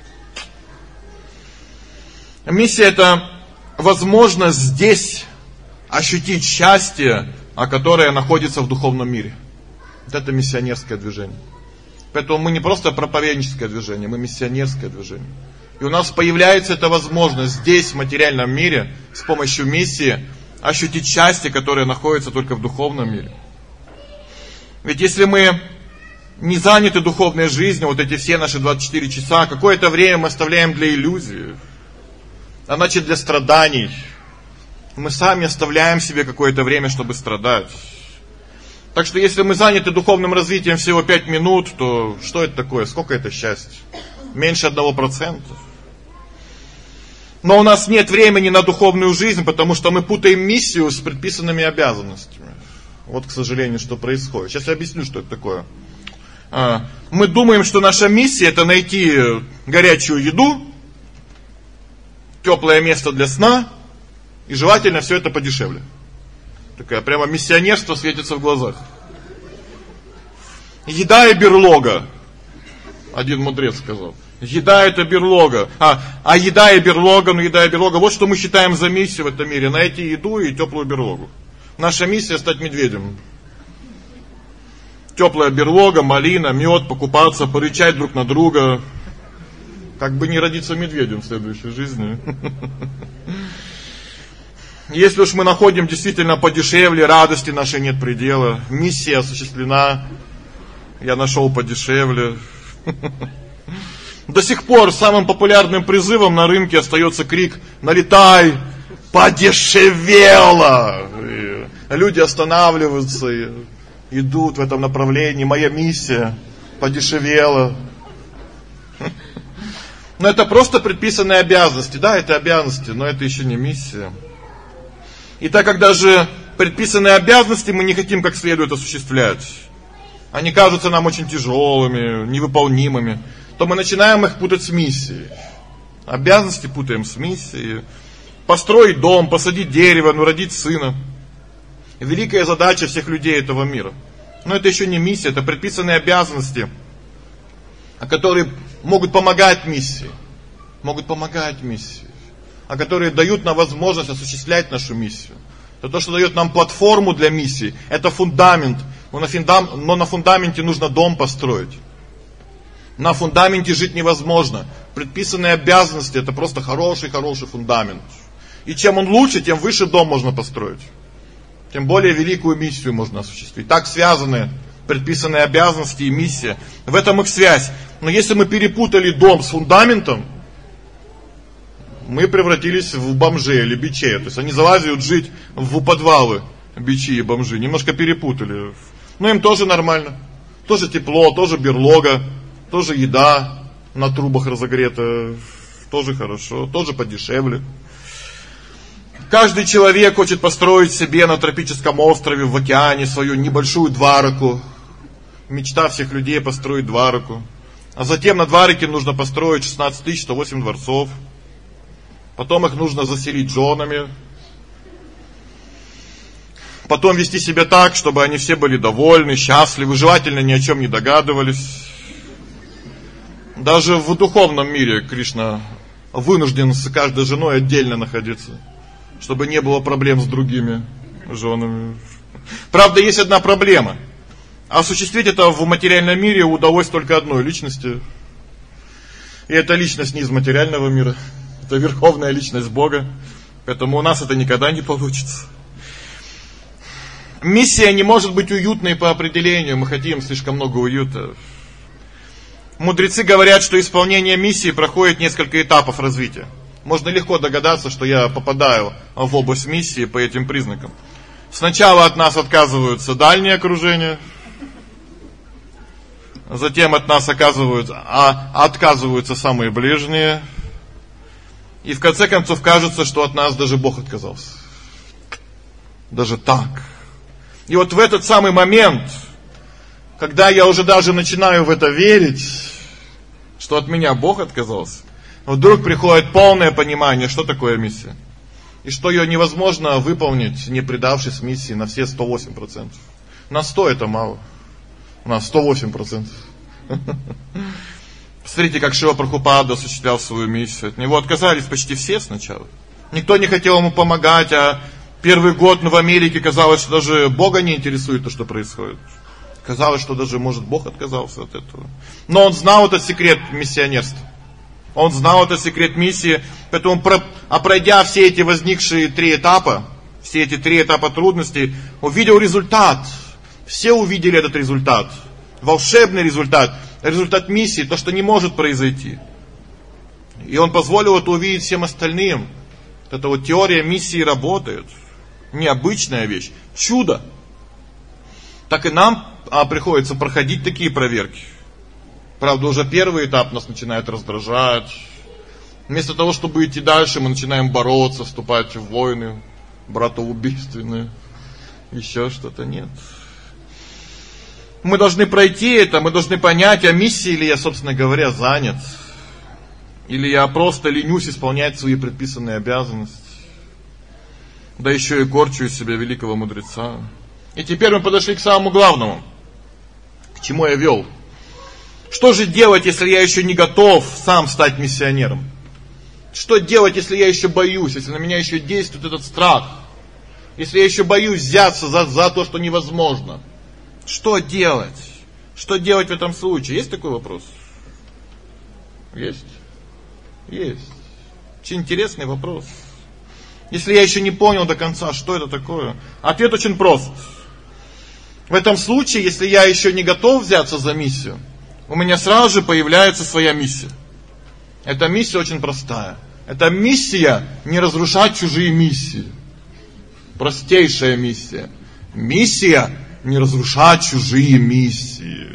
Миссия — это возможность здесь ощутить счастье, которое находится в духовном мире. Вот это миссионерское движение. Поэтому мы не просто проповедническое движение, мы миссионерское движение. И у нас появляется эта возможность здесь, в материальном мире, с помощью миссии, ощутить счастье, которое находится только в духовном мире. Ведь если мы не заняты духовной жизнью, вот эти все наши двадцать четыре часа, какое-то время мы оставляем для иллюзии, а значит для страданий. Мы сами оставляем себе какое-то время, чтобы страдать. Так что если мы заняты духовным развитием всего пять минут, то что это такое? Сколько это счастья? Меньше одного процента. Но у нас нет времени на духовную жизнь, потому что мы путаем миссию с предписанными обязанностями. Вот, к сожалению, что происходит. Сейчас я объясню, что это такое. Мы думаем, что наша миссия — это найти горячую еду, теплое место для сна, и желательно все это подешевле. Такая прямо миссионерство светится в глазах. Еда и берлога. Один мудрец сказал. Еда — это берлога. А, а еда и берлога, ну еда и берлога, вот что мы считаем за миссию в этом мире. Найти еду и теплую берлогу. Наша миссия — стать медведем. Теплая берлога, малина, мед, покупаться, порычать друг на друга. Как бы не родиться медведем в следующей жизни. Если уж мы находим действительно подешевле, радости нашей нет предела. Миссия осуществлена. Я нашел подешевле. До сих пор самым популярным призывом на рынке остается крик: налетай, подешевело. И люди останавливаются и идут в этом направлении. Моя миссия подешевела. Но это просто предписанные обязанности. Да, это обязанности, но это еще не миссия. И так как даже предписанные обязанности мы не хотим как следует осуществлять, они кажутся нам очень тяжелыми, невыполнимыми, то мы начинаем их путать с миссией. Обязанности путаем с миссией. Построить дом, посадить дерево, ну, родить сына. Великая задача всех людей этого мира. Но это еще не миссия, это предписанные обязанности, которые могут помогать миссии. Могут помогать миссии. А которые дают нам возможность осуществлять нашу миссию. Это то, что дает нам платформу для миссии. Это фундамент. Но на, фундам... Но на фундаменте нужно дом построить. На фундаменте жить невозможно. Предписанные обязанности — это просто хороший-хороший фундамент. И чем он лучше, тем выше дом можно построить. Тем более великую миссию можно осуществить. Так связаны предписанные обязанности и миссия. В этом их связь. Но если мы перепутали дом с фундаментом, мы превратились в бомжей или бичей. То есть они залазят жить в подвалы, бичи и бомжи. Немножко перепутали. Но им тоже нормально. Тоже тепло, тоже берлога, тоже еда на трубах разогрета. Тоже хорошо, тоже подешевле. Каждый человек хочет построить себе на тропическом острове в океане свою небольшую двараку. Мечта всех людей — построить двараку. А затем на двараке нужно построить шестнадцать тысяч сто восемь дворцов. Потом их нужно заселить женами. Потом вести себя так, чтобы они все были довольны, счастливы, желательно ни о чем не догадывались. Даже в духовном мире Кришна вынужден с каждой женой отдельно находиться, чтобы не было проблем с другими женами. Правда, есть одна проблема. Осуществить это в материальном мире удалось только одной личности. И эта личность не из материального мира. Это верховная личность Бога. Поэтому у нас это никогда не получится. Миссия не может быть уютной по определению. Мы хотим слишком много уюта. Мудрецы говорят, что исполнение миссии проходит несколько этапов развития. Можно легко догадаться, что я попадаю в область миссии по этим признакам. Сначала от нас отказываются дальние окружения. затем от нас оказываются, а, отказываются самые ближние. И в конце концов кажется, что от нас даже Бог отказался. Даже так. И вот в этот самый момент, когда я уже даже начинаю в это верить, что от меня Бог отказался, вдруг приходит полное понимание, что такое миссия. И что ее невозможно выполнить, не предавшись миссии на все сто восемь процентов. На сто это мало. На сто восемь процентов. Смотрите, как Шрила Прабхупада осуществлял свою миссию. От него отказались почти все сначала. Никто не хотел ему помогать, а первый год в Америке казалось, что даже Бога не интересует то, что происходит. Казалось, что даже, может, Бог отказался от этого. Но он знал этот секрет миссионерства. Он знал этот секрет миссии, поэтому, а пройдя все эти возникшие три этапа, все эти три этапа трудностей, увидел результат. Все увидели этот результат. Волшебный результат. Результат миссии, то, что не может произойти. И он позволил это увидеть всем остальным. Эта вот теория миссии работает. Необычная вещь. Чудо. Так и нам а, приходится проходить такие проверки. Правда, уже первый этап нас начинает раздражать. Вместо того, чтобы идти дальше, мы начинаем бороться, вступать в войны, братоубийственные. Еще что-то нет. Мы должны пройти это, мы должны понять, а миссии ли я, собственно говоря, занят. Или я просто ленюсь исполнять свои предписанные обязанности. Да еще и корчу из себя великого мудреца. И теперь мы подошли к самому главному. К чему я вел. Что же делать, если я еще не готов сам стать миссионером? Что делать, если я еще боюсь, если на меня еще действует этот страх? Если я еще боюсь взяться за, за то, что невозможно? Что делать? Что делать в этом случае? Есть такой вопрос? Есть? Есть. Очень интересный вопрос. Если я еще не понял до конца, что это такое, ответ очень прост. В этом случае, если я еще не готов взяться за миссию, у меня сразу же появляется своя миссия. Эта миссия очень простая. Это миссия не разрушать чужие миссии. Простейшая миссия. Миссия не разрушать чужие миссии.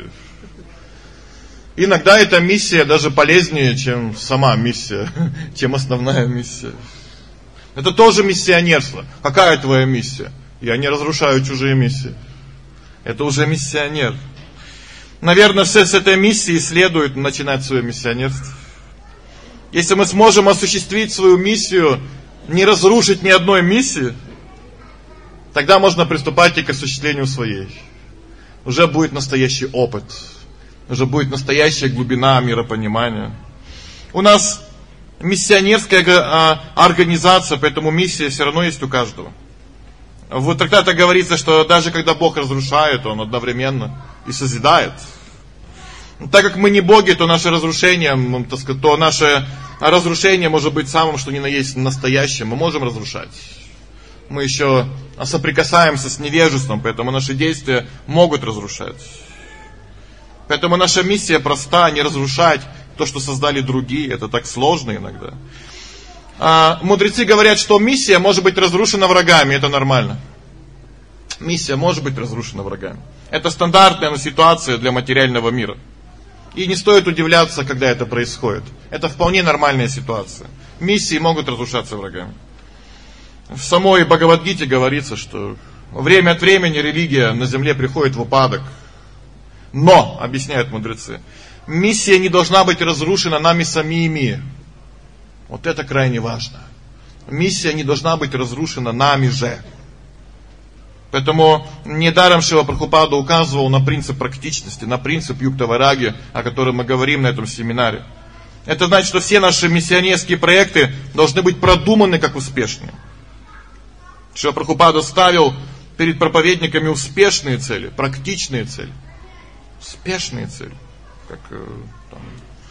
Иногда эта миссия даже полезнее, чем сама миссия, чем основная миссия. Это тоже миссионерство. Какая твоя миссия? Я не разрушаю чужие миссии. Это уже миссионер. Наверное, все с этой миссии следует начинать свое миссионерство. Если мы сможем осуществить свою миссию, не разрушить ни одной миссии, тогда можно приступать и к осуществлению своей. Уже будет настоящий опыт. Уже будет настоящая глубина миропонимания. У нас миссионерская организация, поэтому миссия все равно есть у каждого. В трактате говорится, что даже когда Бог разрушает, Он одновременно и созидает. Так как мы не боги, то наше разрушение, так сказать, то наше разрушение может быть самым, что ни на есть настоящим. Мы можем разрушать. Мы еще соприкасаемся с невежеством, поэтому наши действия могут разрушать. Поэтому наша миссия проста, не разрушать то, что создали другие. Это так сложно иногда. А, мудрецы говорят, что миссия может быть разрушена врагами, это нормально. Миссия может быть разрушена врагами. Это стандартная ситуация для материального мира. И не стоит удивляться, когда это происходит. Это вполне нормальная ситуация. Миссии могут разрушаться врагами. В самой Бхагавад-гите говорится, что время от времени религия на земле приходит в упадок. Но, объясняют мудрецы, миссия не должна быть разрушена нами самими. Вот это крайне важно. Миссия не должна быть разрушена нами же. Поэтому недаром Шрила Прабхупада указывал на принцип практичности, на принцип юкта-вайраги, о котором мы говорим на этом семинаре. Это значит, что все наши миссионерские проекты должны быть продуманы как успешные. Шрила Прабхупада ставил перед проповедниками успешные цели, практичные цели. Успешные цели. Как там,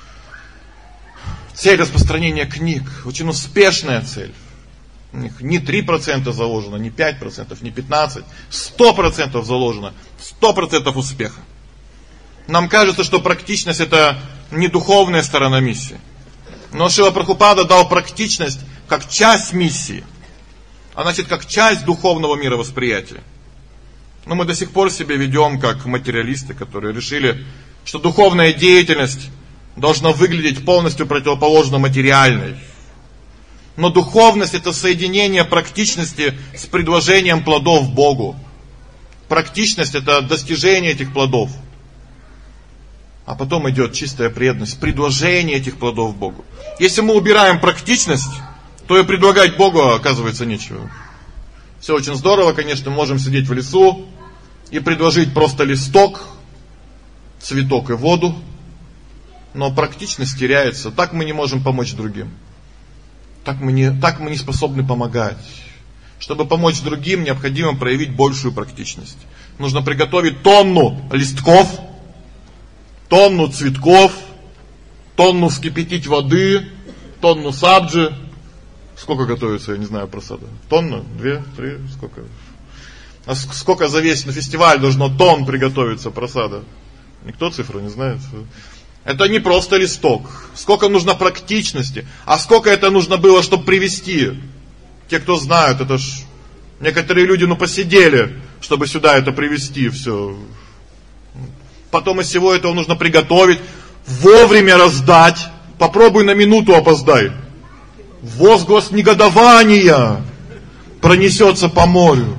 цель распространения книг. Очень успешная цель. У них не три процента заложено, не пять процентов, не пятнадцать процентов. сто процентов заложено. сто процентов успеха. Нам кажется, что практичность это не духовная сторона миссии. Но Шрила Прабхупада дал практичность как часть миссии. А значит, как часть духовного мировосприятия. Но мы до сих пор себя ведем как материалисты, которые решили, что духовная деятельность должна выглядеть полностью противоположно материальной. Но духовность — это соединение практичности с предложением плодов Богу. Практичность — это достижение этих плодов. А потом идет чистая преданность, предложение этих плодов Богу. Если мы убираем практичность, то и предлагать Богу, оказывается, нечего. Все очень здорово, конечно, можем сидеть в лесу и предложить просто листок, цветок и воду, но практичность теряется. Так мы не можем помочь другим. Так мы не, так мы не способны помогать. Чтобы помочь другим, необходимо проявить большую практичность. Нужно приготовить тонну листков, тонну цветков, тонну вскипятить воды, тонну сабджи. Сколько готовится, я не знаю, просада? Тонна? Две? Три? Сколько? А сколько за весь на фестиваль должно тонн приготовиться просада? Никто цифру не знает. Это не просто листок. Сколько нужно практичности. А сколько это нужно было, чтобы привести? Те, кто знают, это ж некоторые люди, ну, посидели, чтобы сюда это привести, все. Потом из всего этого нужно приготовить, вовремя раздать. Попробуй на минуту опоздай. Возглас негодования пронесется по морю.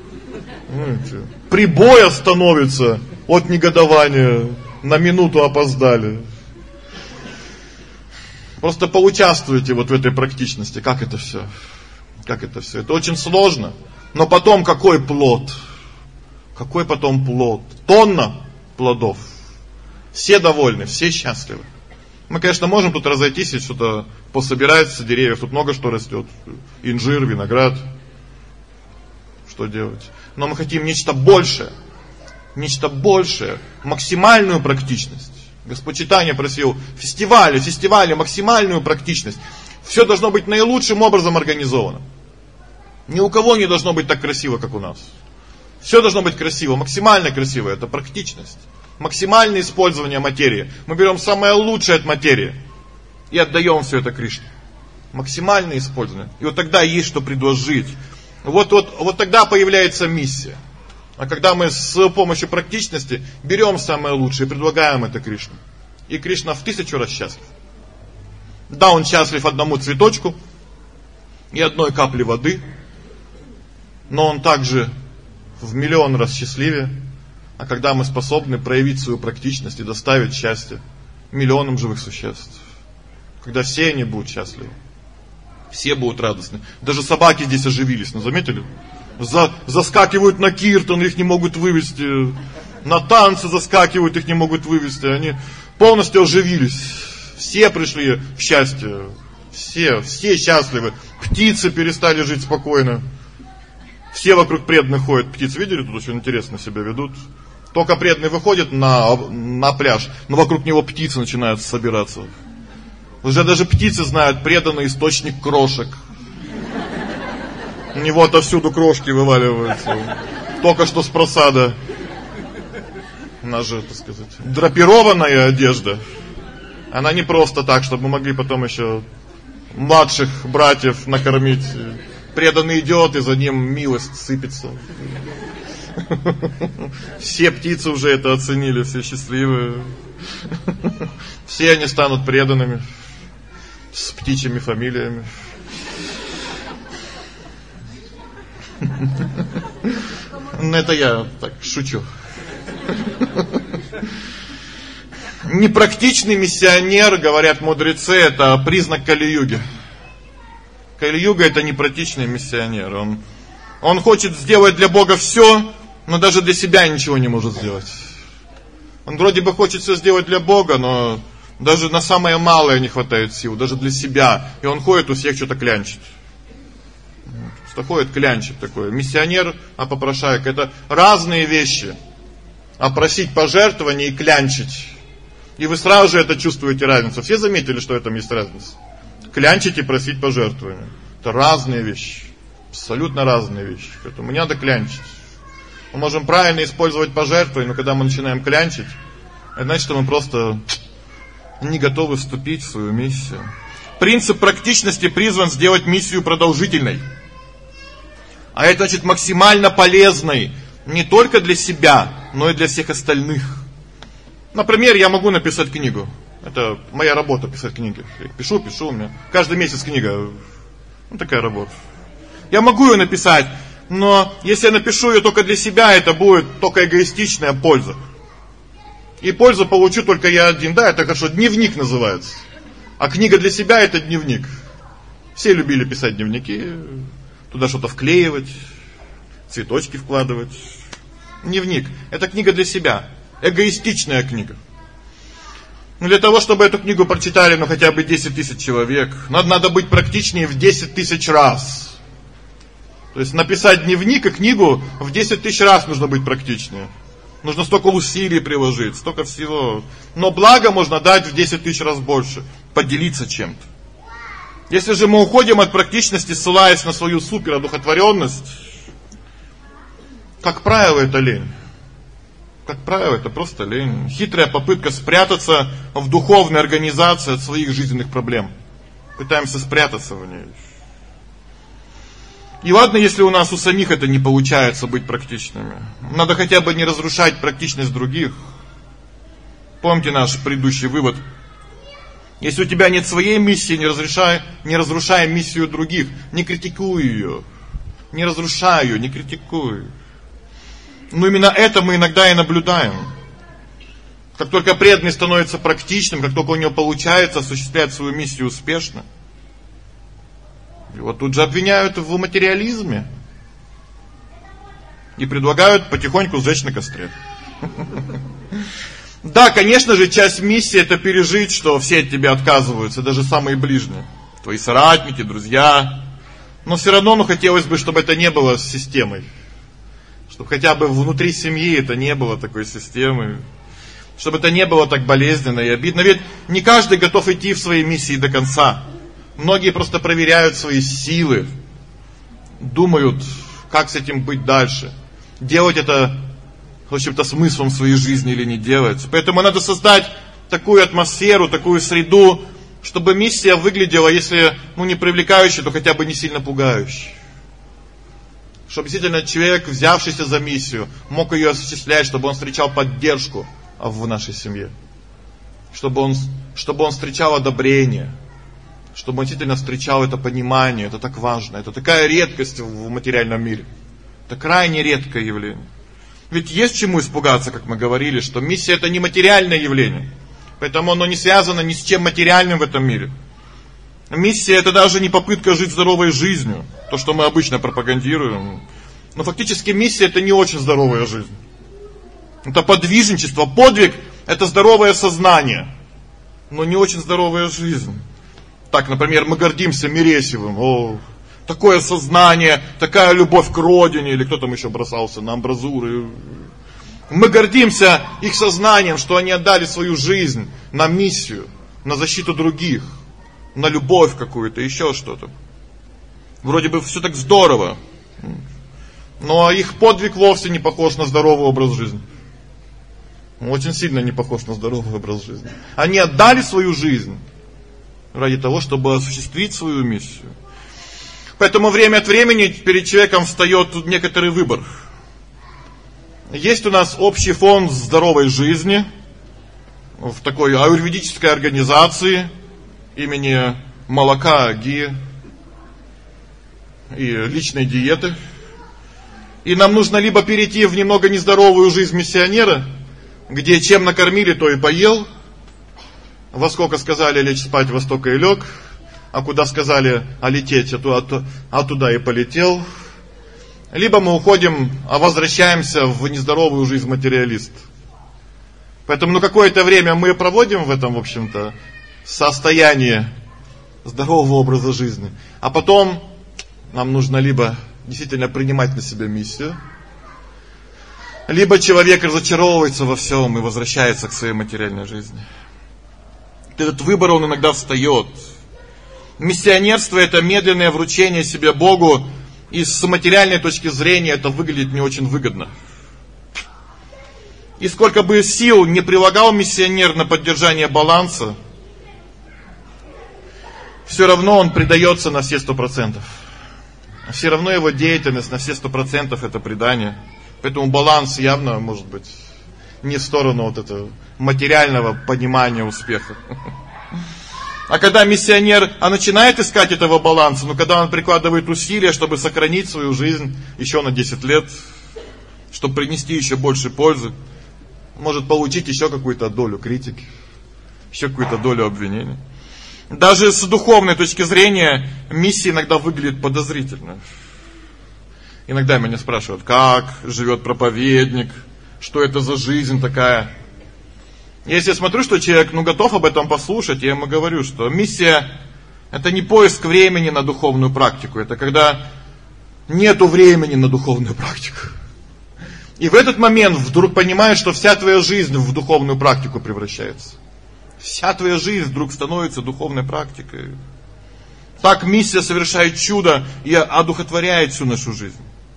Прибой остановится от негодования. На минуту опоздали. Просто поучаствуйте вот в этой практичности. Как это все? Как это все? Это очень сложно. Но потом какой плод? Какой потом плод? Тонна плодов. Все довольны, все счастливы. Мы, конечно, можем тут разойтись и что-то пособирать с деревьев. Тут много что растет. Инжир, виноград. Что делать? Но мы хотим нечто большее. Нечто большее. Максимальную практичность. Господь Чайтанья просил фестивали, фестивали, максимальную практичность. Все должно быть наилучшим образом организовано. Ни у кого не должно быть так красиво, как у нас. Все должно быть красиво, максимально красиво. Это практичность. Максимальное использование материи. Мы берем самое лучшее от материи и отдаем все это Кришне. Максимальное использование. И вот тогда есть что предложить. Вот, вот, вот тогда появляется миссия. А когда мы с помощью практичности берем самое лучшее и предлагаем это Кришне. И Кришна в тысячу раз счастлив. Да, он счастлив одному цветочку и одной капле воды. Но он также в миллион раз счастливее. А когда мы способны проявить свою практичность и доставить счастье миллионам живых существ. Когда все они будут счастливы. Все будут радостны. Даже собаки здесь оживились, ну заметили? За, заскакивают на киртан, их не могут вывести. На танцы заскакивают, их не могут вывести. Они полностью оживились. Все пришли в счастье. Все, все счастливы. Птицы перестали жить спокойно. Все вокруг преданных ходят. Птицы, видели, тут очень интересно себя ведут. Только преданный выходит на, на пляж, но вокруг него птицы начинают собираться. Уже даже птицы знают преданный источник крошек. У него отовсюду крошки вываливаются. Только что с просада. У нас же, так сказать, драпированная одежда. Она не просто так, чтобы мы могли потом еще младших братьев накормить. Преданный идет, и за ним милость сыпется. Все птицы уже это оценили, все счастливые. Все они станут преданными. С птичьими фамилиями. Ну, это я так шучу. Непрактичный миссионер, говорят мудрецы, это признак Кали-юги. Кали-юга — это непрактичный миссионер. Он, он хочет сделать для Бога все, но даже для себя ничего не может сделать. Он вроде бы хочет все сделать для Бога, но даже на самое малое не хватает сил, даже для себя. И он ходит у всех что-то клянчит. Просто ходит клянчит такой. Миссионер, а попрошайка — это разные вещи. А просить пожертвования и клянчить. И вы сразу же это чувствуете разницу. Все заметили, что это есть разница? Клянчить и просить пожертвования. Это разные вещи. Абсолютно разные вещи. Поэтому не надо клянчить. Мы можем правильно использовать пожертвования, но когда мы начинаем клянчить, это значит, что мы просто не готовы вступить в свою миссию. Принцип практичности призван сделать миссию продолжительной. А это значит максимально полезной не только для себя, но и для всех остальных. Например, я могу написать книгу. Это моя работа, писать книги. Я пишу, пишу, у меня каждый месяц книга. Ну, такая работа. Я могу ее написать, но если я напишу ее только для себя, это будет только эгоистичная польза. И пользу получу только я один. Да, это хорошо, дневник называется. А книга для себя — это дневник. Все любили писать дневники, туда что-то вклеивать, цветочки вкладывать. Дневник — это книга для себя, эгоистичная книга. Но для того, чтобы эту книгу прочитали, ну, хотя бы десять тысяч человек, надо, надо быть практичнее в десять тысяч раз. То есть написать дневник и книгу в десять тысяч раз нужно быть практичнее. Нужно столько усилий приложить, столько всего. Но благо можно дать в десять тысяч раз больше, поделиться чем-то. Если же мы уходим от практичности, ссылаясь на свою суперодухотворенность, как правило, это лень. Как правило, это просто лень. Хитрая попытка спрятаться в духовной организации от своих жизненных проблем. Пытаемся спрятаться в ней. И ладно, если у нас у самих это не получается быть практичными. Надо хотя бы не разрушать практичность других. Помните наш предыдущий вывод. Если у тебя нет своей миссии, не разрушай, не разрушай миссию других. Не критикуй ее. Не разрушай ее, не критикуй. Но именно это мы иногда и наблюдаем. Как только преданный становится практичным, как только у него получается осуществлять свою миссию успешно, его тут же обвиняют в материализме и предлагают потихоньку сжечь на костре. Да, конечно же, часть миссии — это пережить, что все от тебя отказываются, даже самые ближние, твои соратники, друзья. Но все равно, ну, хотелось бы, чтобы это не было системой. Чтобы хотя бы внутри семьи это не было такой системы. Чтобы это не было так болезненно и обидно. Ведь не каждый готов идти в своей миссии до конца. Многие просто проверяют свои силы. Думают, как с этим быть дальше. Делать это каким-то смыслом своей жизни или не делать. Поэтому надо создать такую атмосферу, такую среду, чтобы миссия выглядела, если ну, не привлекающей, то хотя бы не сильно пугающей. Чтобы действительно человек, взявшийся за миссию, мог ее осуществлять, чтобы он встречал поддержку в нашей семье. Чтобы он, чтобы он встречал одобрение. Чтобы он действительно встречал это понимание. Это так важно. Это такая редкость в материальном мире. Это крайне редкое явление. Ведь есть чему испугаться, как мы говорили, что миссия — это не материальное явление. Поэтому оно не связано ни с чем материальным в этом мире. Миссия — это даже не попытка жить здоровой жизнью, то, что мы обычно пропагандируем. Но фактически миссия — это не очень здоровая жизнь. Это подвижничество, подвиг — это здоровое сознание, но не очень здоровая жизнь. Так, например, мы гордимся Мересьевым. О, такое сознание, такая любовь к родине, или кто там еще бросался на амбразуры. Мы гордимся их сознанием, что они отдали свою жизнь на миссию, на защиту других. На любовь какую-то, еще что-то. Вроде бы все так здорово. Но их подвиг вовсе не похож на здоровый образ жизни. Очень сильно не похож на здоровый образ жизни. Они отдали свою жизнь ради того, чтобы осуществить свою миссию. Поэтому время от времени перед человеком встает некоторый выбор. Есть у нас общий фонд здоровой жизни в такой аюрведической организации имени молока, ги и личной диеты. И нам нужно либо перейти в немного нездоровую жизнь миссионера, где чем накормили, то и поел. Во сколько сказали лечь спать, во столько и лег. А куда сказали а лететь, а туда, а туда и полетел. Либо мы уходим, а возвращаемся в нездоровую жизнь материалист. Поэтому ну какое-то время мы проводим в этом, в общем-то, состояние здорового образа жизни. А потом нам нужно либо действительно принимать на себя миссию, либо человек разочаровывается во всем и возвращается к своей материальной жизни. Этот выбор, он иногда встает. Миссионерство — это медленное вручение себя Богу, и с материальной точки зрения это выглядит не очень выгодно. И сколько бы сил не прилагал миссионер на поддержание баланса, все равно он предается на все сто процентов. Все равно его деятельность на все сто процентов это предание. Поэтому баланс явно может быть не в сторону вот этого материального понимания успеха. А когда миссионер, а начинает искать этого баланса, ну когда он прикладывает усилия, чтобы сохранить свою жизнь еще на десять лет, чтобы принести еще больше пользы, может получить еще какую-то долю критики, еще какую-то долю обвинений. Даже с духовной точки зрения миссия иногда выглядит подозрительно. Иногда меня спрашивают, как живет проповедник, что это за жизнь такая. Если я смотрю, что человек, ну, готов об этом послушать, я ему говорю, что миссия — это не поиск времени на духовную практику, это когда нету времени на духовную практику. И в этот момент вдруг понимаешь, что вся твоя жизнь в духовную практику превращается. Вся твоя жизнь вдруг становится духовной практикой. Так миссия совершает чудо и одухотворяет всю нашу жизнь.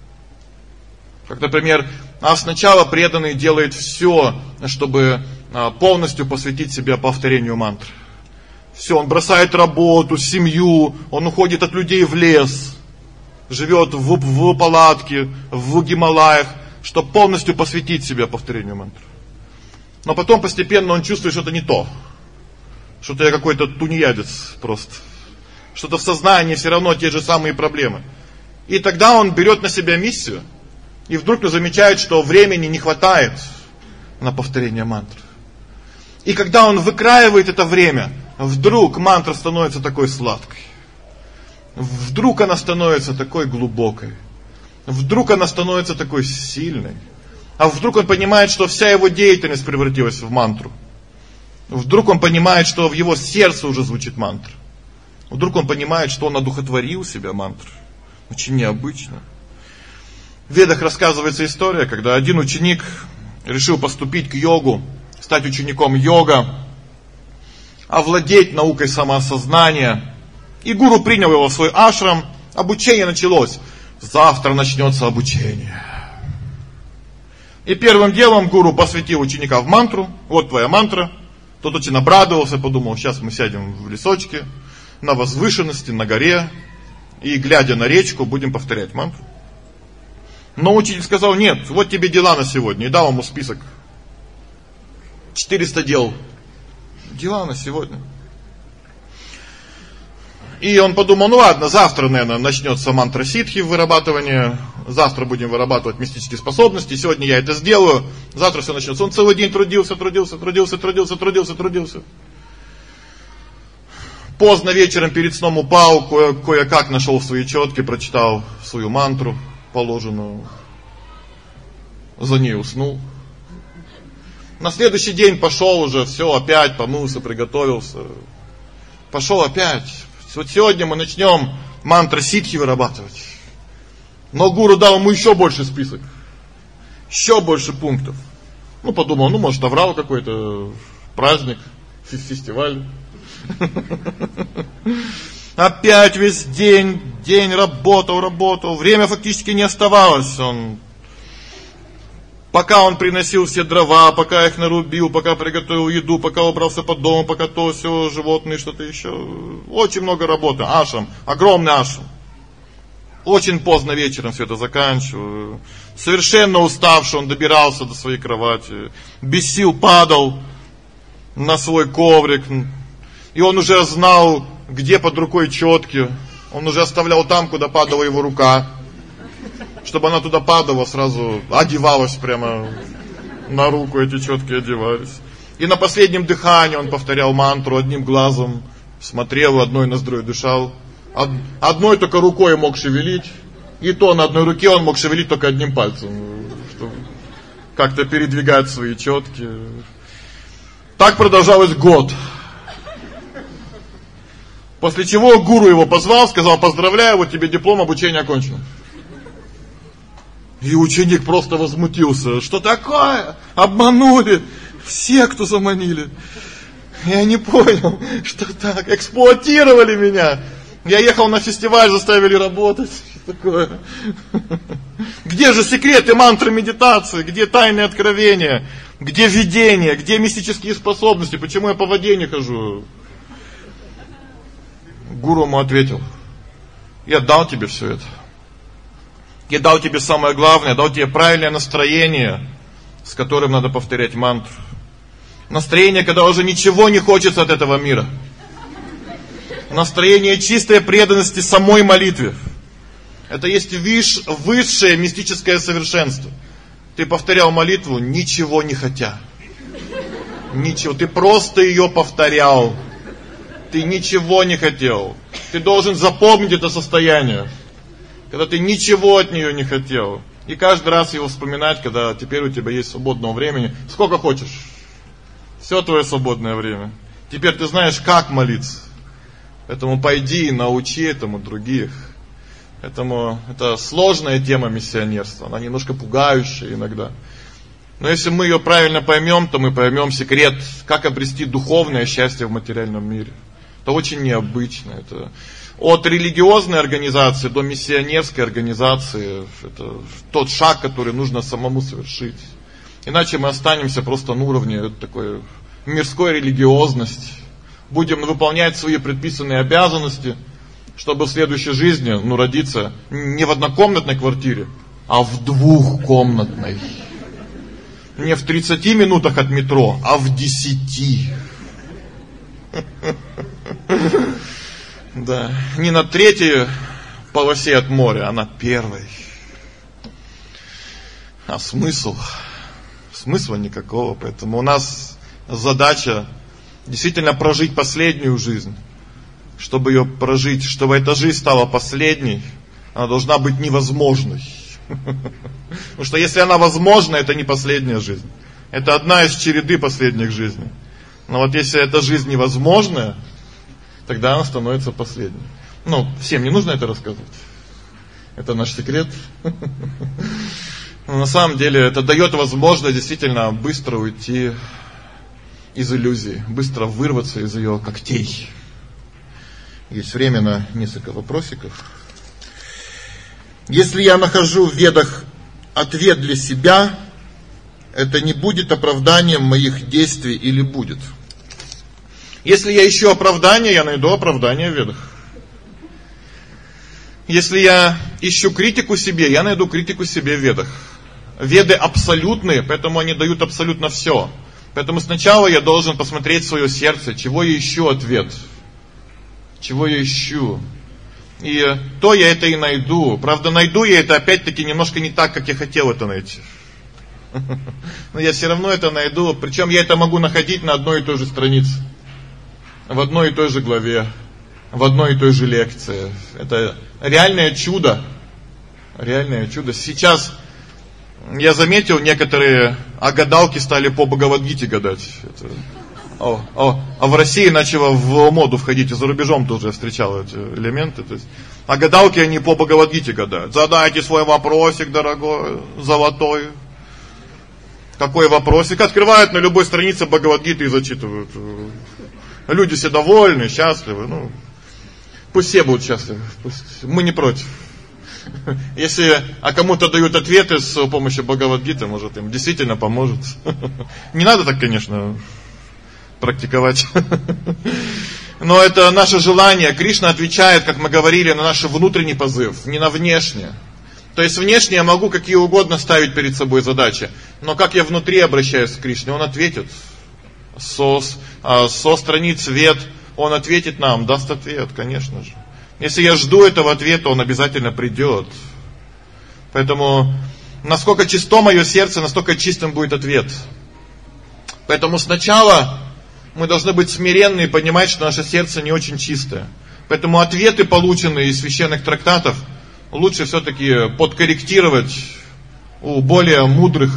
Как, например, а сначала преданный делает все, чтобы полностью посвятить себя повторению мантр. Все, он бросает работу, семью, он уходит от людей в лес, живет в, в палатке, в Гималаях, чтобы полностью посвятить себя повторению мантр. Но потом постепенно он чувствует, что это не то. Что-то я какой-то тунеядец просто. Что-то в сознании все равно те же самые проблемы. И тогда он берет на себя миссию, и вдруг он замечает, что времени не хватает на повторение мантр. И когда он выкраивает это время, вдруг мантра становится такой сладкой. Вдруг она становится такой глубокой. Вдруг она становится такой сильной. А вдруг он понимает, что вся его деятельность превратилась в мантру. Вдруг он понимает, что в его сердце уже звучит мантра. Вдруг он понимает, что он одухотворил себя мантрой. Очень необычно. В Ведах рассказывается история, когда один ученик решил поступить к йогу, стать учеником йога, овладеть наукой самоосознания. И гуру принял его в свой ашрам, обучение началось. Завтра начнется обучение. И первым делом гуру посвятил ученика в мантру. Вот твоя мантра. Тот очень обрадовался, подумал, сейчас мы сядем в лесочке, на возвышенности, на горе, и, глядя на речку, будем повторять мантру. Но учитель сказал, нет, вот тебе дела на сегодня, и дал ему список. четыреста дел. Дела на сегодня. И он подумал, ну ладно, завтра, наверное, начнется мантра ситхи, вырабатывание. Завтра будем вырабатывать мистические способности. Сегодня я это сделаю. Завтра все начнется. Он целый день трудился, трудился, трудился, трудился, трудился, трудился. Поздно вечером перед сном упал, кое- кое-как нашел свои четки, прочитал свою мантру положенную. За ней уснул. На следующий день пошел уже, все, опять помылся, приготовился. Пошел опять. Вот сегодня мы начнем мантру ситхи вырабатывать. Но гуру дал ему еще больше список. Еще больше пунктов. Ну, подумал, ну, может, оврал какой-то праздник, фестиваль. Опять весь день, день работал, работал. Время фактически не оставалось. Он, пока он приносил все дрова, пока их нарубил, пока приготовил еду, пока убрался по дому, пока то все, животные, что-то еще. Очень много работы. Ашрам, огромный ашрам. Очень поздно вечером все это заканчиваю. Совершенно уставший, он добирался до своей кровати. Без сил падал на свой коврик. И он уже знал, где под рукой четки. Он уже оставлял там, куда падала его рука. Чтобы она туда падала, сразу одевалась прямо на руку, эти четки одевались. И на последнем дыхании он повторял мантру одним глазом. Смотрел, одной ноздрой дышал. Одной только рукой мог шевелить. И то на одной руке он мог шевелить только одним пальцем. Чтобы как-то передвигать свои четки. Так продолжалось год. После чего гуру его позвал, сказал, поздравляю, вот тебе диплом, обучение окончено. И ученик просто возмутился. Что такое? Обманули. Все, кто заманили. Я не понял, что так. Эксплуатировали меня. Я ехал на фестиваль, заставили работать. Что такое? Где же секреты мантры медитации? Где тайные откровения? Где видение? Где мистические способности? Почему я по воде не хожу? Гуру ему ответил: я дал тебе все это. Я дал тебе самое главное, дал тебе правильное настроение, с которым надо повторять мантру. Настроение, когда уже ничего не хочется от этого мира. Настроение чистой преданности самой молитве. Это есть виш, высшее мистическое совершенство. Ты повторял молитву, ничего не хотя. Ничего, ты просто ее повторял. Ты ничего не хотел. Ты должен запомнить это состояние, когда ты ничего от нее не хотел. И каждый раз его вспоминать, когда теперь у тебя есть свободного времени. Сколько хочешь. Все твое свободное время. Теперь ты знаешь, как молиться. Поэтому пойди и научи этому других. Поэтому это сложная тема миссионерства. Она немножко пугающая иногда. Но если мы ее правильно поймем, то мы поймем секрет, как обрести духовное счастье в материальном мире. Это очень необычно. Это от религиозной организации до миссионерской организации. Это тот шаг, который нужно самому совершить. Иначе мы останемся просто на уровне такой мирской религиозности. Будем выполнять свои предписанные обязанности, чтобы в следующей жизни, ну, родиться не в однокомнатной квартире, а в двухкомнатной. Не в тридцати минутах от метро, а в десяти. Да, не на третьей полосе от моря, а на первой. А смысл? Смысла никакого. Поэтому у нас задача действительно прожить последнюю жизнь. Чтобы ее прожить, чтобы эта жизнь стала последней, она должна быть невозможной. Потому что если она возможна, это не последняя жизнь. Это одна из череды последних жизней. Но вот если эта жизнь невозможная, тогда она становится последней. Ну, всем не нужно это рассказывать. Это наш секрет. Но на самом деле это дает возможность действительно быстро уйти из иллюзии, быстро вырваться из ее когтей. Есть время на несколько вопросиков. Если я нахожу в ведах ответ для себя, это не будет оправданием моих действий или будет? Если я ищу оправдание, я найду оправдание в ведах. Если я ищу критику себе, я найду критику себе в ведах. Веды абсолютные, поэтому они дают абсолютно все. Поэтому сначала я должен посмотреть свое сердце, чего я ищу ответ. Чего я ищу. И то я это и найду. Правда, найду я это опять-таки немножко не так, как я хотел это найти. Но я все равно это найду. Причем я это могу находить на одной и той же странице. В одной и той же главе. В одной и той же лекции. Это реальное чудо. Реальное чудо. Сейчас я заметил, некоторые о гадалке стали по Бхагавад-гите гадать. Это... О, о, а в России начало в моду входить, и за рубежом тоже я встречал эти элементы. То есть, а гадалки они по Бхагавад-гите гадают. Задайте свой вопросик, дорогой, золотой. Какой вопросик? Открывают на любой странице Бхагавад-гиты и зачитывают. Люди все довольны, счастливы. Ну, пусть все будут счастливы. Пусть... Мы не против. Если а кому-то дают ответы с помощью Бхагавад-гиты, может им действительно поможет. Не надо так, конечно, практиковать. Но это наше желание. Кришна отвечает, как мы говорили, на наш внутренний позыв, не на внешнее. То есть внешне я могу какие угодно ставить перед собой задачи, но как я внутри обращаюсь к Кришне, Он ответит. Со, со страниц вед Он ответит нам, даст ответ, конечно же. Если я жду этого ответа, он обязательно придет. Поэтому, насколько чисто мое сердце, настолько чистым будет ответ. Поэтому сначала мы должны быть смиренны и понимать, что наше сердце не очень чистое. Поэтому ответы, полученные из священных трактатов, лучше все-таки подкорректировать у более мудрых,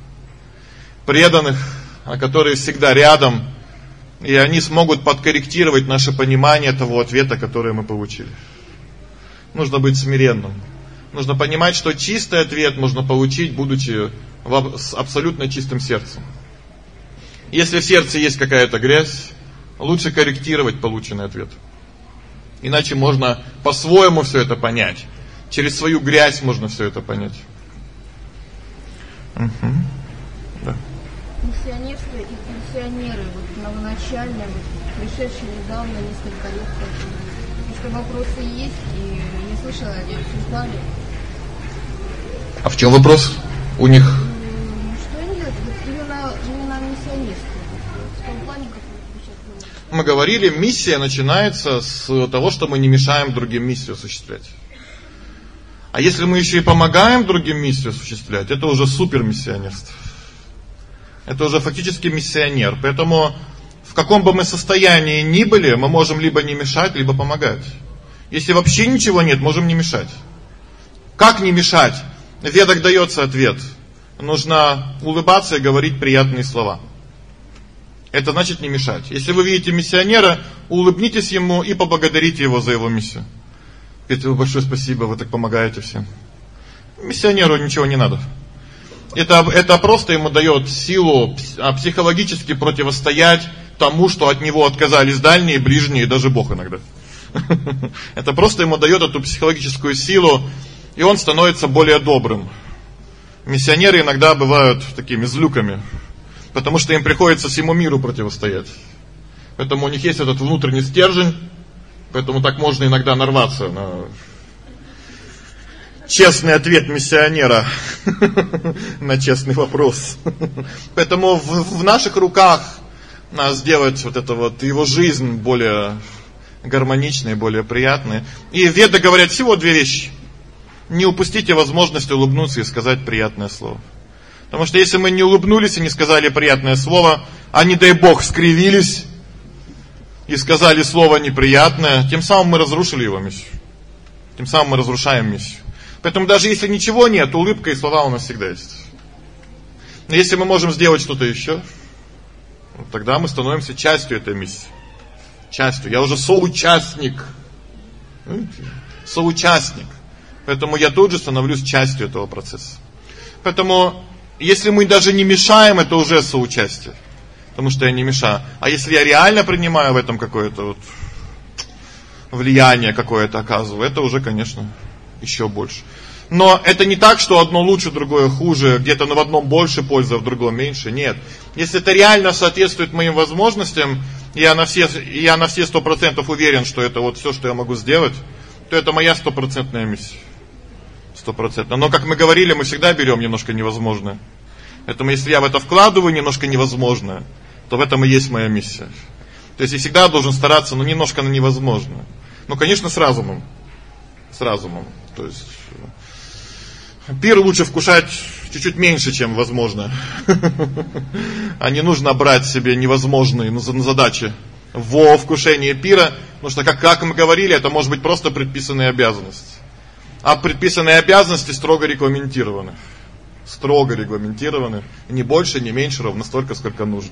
преданных, которые всегда рядом. И они смогут подкорректировать наше понимание того ответа, который мы получили. Нужно быть смиренным. Нужно понимать, что чистый ответ можно получить, будучи с абсолютно чистым сердцем. Если в сердце есть какая-то грязь, лучше корректировать полученный ответ. Иначе можно по-своему все это понять. Через свою грязь можно все это понять. Угу. Да. Миссионерство и пенсионеры, вот новоначальные, вот, пришедшие недавно, несколько лет. Если вопросы есть, и я слышала, они обсуждали. А в чем вопрос у них? Ну, что они делают? именно, именно миссионерство. В том плане, как вы сейчас говорите. Мы говорили, миссия начинается с того, что мы не мешаем другим миссию осуществлять. А если мы еще и помогаем другим миссию осуществлять, это уже супермиссионерство. Это уже фактически миссионер. Поэтому в каком бы мы состоянии ни были, мы можем либо не мешать, либо помогать. Если вообще ничего нет, можем не мешать. Как не мешать? В Ведах дается ответ. Нужно улыбаться и говорить приятные слова. Это значит не мешать. Если вы видите миссионера, улыбнитесь ему и поблагодарите его за его миссию. Говорите: большое спасибо, вы так помогаете всем. Миссионеру ничего не надо. Это, это просто ему дает силу психологически противостоять тому, что от него отказались дальние, ближние и даже Бог иногда. Это просто ему дает эту психологическую силу, и он становится более добрым. Миссионеры иногда бывают такими злюками, потому что им приходится всему миру противостоять. Поэтому у них есть этот внутренний стержень, поэтому так можно иногда нарваться на честный ответ миссионера на честный вопрос. Поэтому в, в наших руках сделать вот это вот его жизнь более гармоничной, более приятной. И Веды говорят всего две вещи. Не упустите возможность улыбнуться и сказать приятное слово. Потому что если мы не улыбнулись и не сказали приятное слово, а не дай Бог скривились и сказали слово неприятное, тем самым мы разрушили его миссию. Тем самым мы разрушаем миссию. Поэтому даже если ничего нет, улыбка и слова у нас всегда есть. Но если мы можем сделать что-то еще, тогда мы становимся частью этой миссии. Частью. Я уже соучастник. Соучастник. Поэтому я тут же становлюсь частью этого процесса. Поэтому, если мы даже не мешаем, это уже соучастие. Потому что я не мешаю. А если я реально принимаю в этом какое-то вот влияние какое-то оказываю, это уже, конечно, еще больше. Но это не так, что одно лучше, другое хуже, где-то в одном больше пользы, а в другом меньше. Нет. Если это реально соответствует моим возможностям, я на все я на все сто процентов уверен, что это вот все, что я могу сделать, то это моя стопроцентная миссия. Стопроцентно. Но, как мы говорили, мы всегда берем немножко невозможное. Поэтому, если я в это вкладываю немножко невозможное, то в этом и есть моя миссия. То есть, я всегда должен стараться, ну, немножко на невозможное. Ну, конечно, с разумом. С разумом. То есть, пир лучше вкушать чуть-чуть меньше, чем возможно. А не нужно брать себе невозможные задачи во вкушении пира, потому что, как, как мы говорили, это может быть просто предписанные обязанности. А предписанные обязанности строго регламентированы. Строго регламентированы. Ни больше, ни меньше, ровно столько, сколько нужно.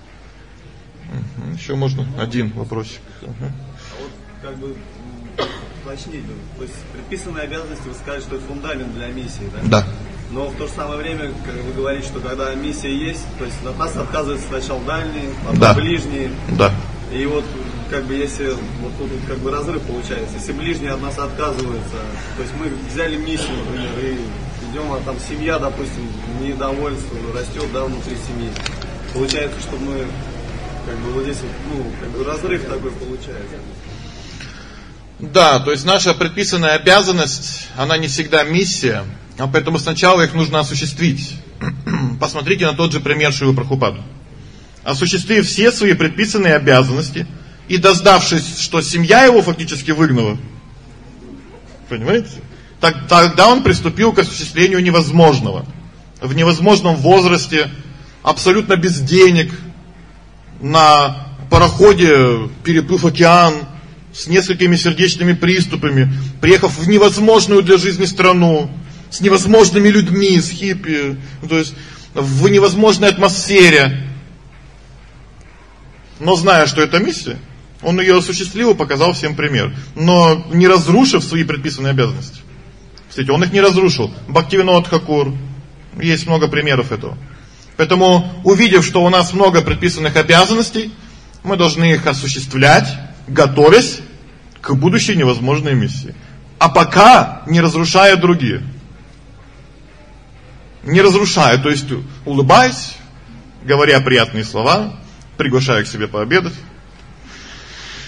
Угу. Еще можно один вопросик. Угу. А вот как бы уточнить, то есть предписанные обязанности, вы сказали, что это фундамент для миссии, да? Да. Но в то же самое время, как вы говорите, что когда миссия есть, то есть от нас отказываются сначала дальние, потом да. ближние. Да. И вот как бы если вот тут вот, как бы разрыв получается, если ближние от нас отказываются, то есть мы взяли миссию, например, и идем, а там семья, допустим, недовольство растет, да, внутри семьи. Получается, что мы как бы вот здесь вот, ну, как бы разрыв такой получается. Да, то есть наша предписанная обязанность, она не всегда миссия, а поэтому сначала их нужно осуществить. Посмотрите на тот же пример Шрилы Прабхупады. Осуществив все свои предписанные обязанности и дождавшись, что семья его фактически выгнала, понимаете? Так, тогда он приступил к осуществлению невозможного. В невозможном возрасте, абсолютно без денег, на пароходе, переплыв океан, с несколькими сердечными приступами, приехав в невозможную для жизни страну, с невозможными людьми, с хиппи, то есть в невозможной атмосфере. Но зная, что это миссия, он ее осуществил и показал всем пример. Но не разрушив свои предписанные обязанности. Кстати, он их не разрушил. Бхактивинод Тхакур. Есть много примеров этого. Поэтому, увидев, что у нас много предписанных обязанностей, мы должны их осуществлять, готовясь к будущей невозможной миссии. А пока не разрушая другие. Не разрушая, то есть улыбаясь, говоря приятные слова, приглашая к себе пообедать,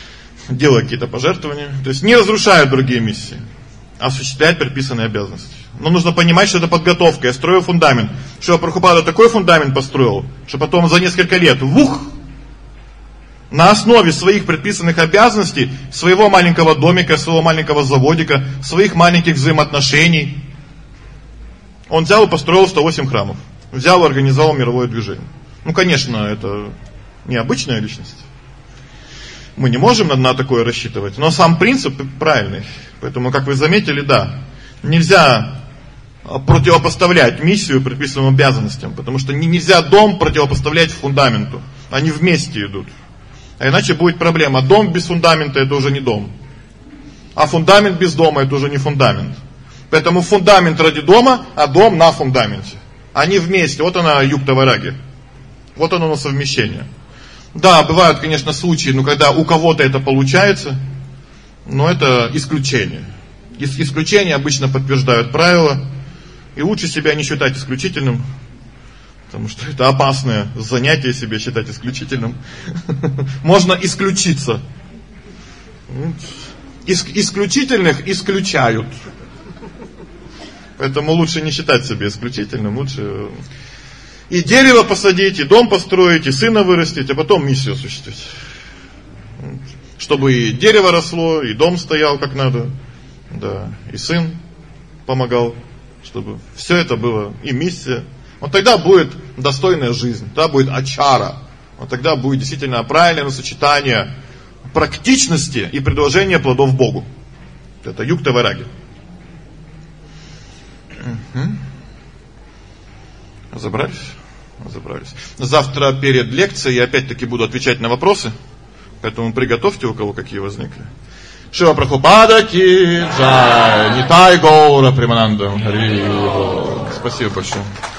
делая какие-то пожертвования. То есть не разрушая другие миссии, а осуществлять предписанные обязанности. Но нужно понимать, что это подготовка. Я строю фундамент. Шрила Прабхупада такой фундамент построил, что потом за несколько лет, вух, на основе своих предписанных обязанностей, своего маленького домика, своего маленького заводика, своих маленьких взаимоотношений, он взял и построил сто восемь храмов. Взял и организовал мировое движение. Ну, конечно, это необычная личность. Мы не можем на такое рассчитывать, но сам принцип правильный. Поэтому, как вы заметили, да, нельзя противопоставлять миссию предписанным обязанностям, потому что нельзя дом противопоставлять фундаменту. Они вместе идут. А иначе будет проблема. Дом без фундамента — это уже не дом. А фундамент без дома — это уже не фундамент. Поэтому фундамент ради дома, а дом на фундаменте. Они вместе. Вот она юкта-вайраги. Вот оно совмещение. Да, бывают, конечно, случаи, но когда у кого-то это получается, но это исключение. Ис- исключения обычно подтверждают правила, и лучше себя не считать исключительным, потому что это опасное занятие себя считать исключительным. Можно исключиться. Ис- исключительных исключают. Поэтому лучше не считать себя исключительным, лучше и дерево посадить, и дом построить, и сына вырастить, а потом миссию осуществить. Чтобы и дерево росло, и дом стоял как надо, да, и сын помогал, чтобы все это было, и миссия. Вот тогда будет достойная жизнь, тогда будет ачара, вот тогда будет действительно правильное сочетание практичности и предложения плодов Богу. Это юкта-вайраги. Угу. Разобрались? Разобрались. Завтра перед лекцией я опять-таки буду отвечать на вопросы, поэтому приготовьте, у кого какие возникли. Шрила Прабхупада ки джай, Нитай Гаура Премананда. Спасибо большое.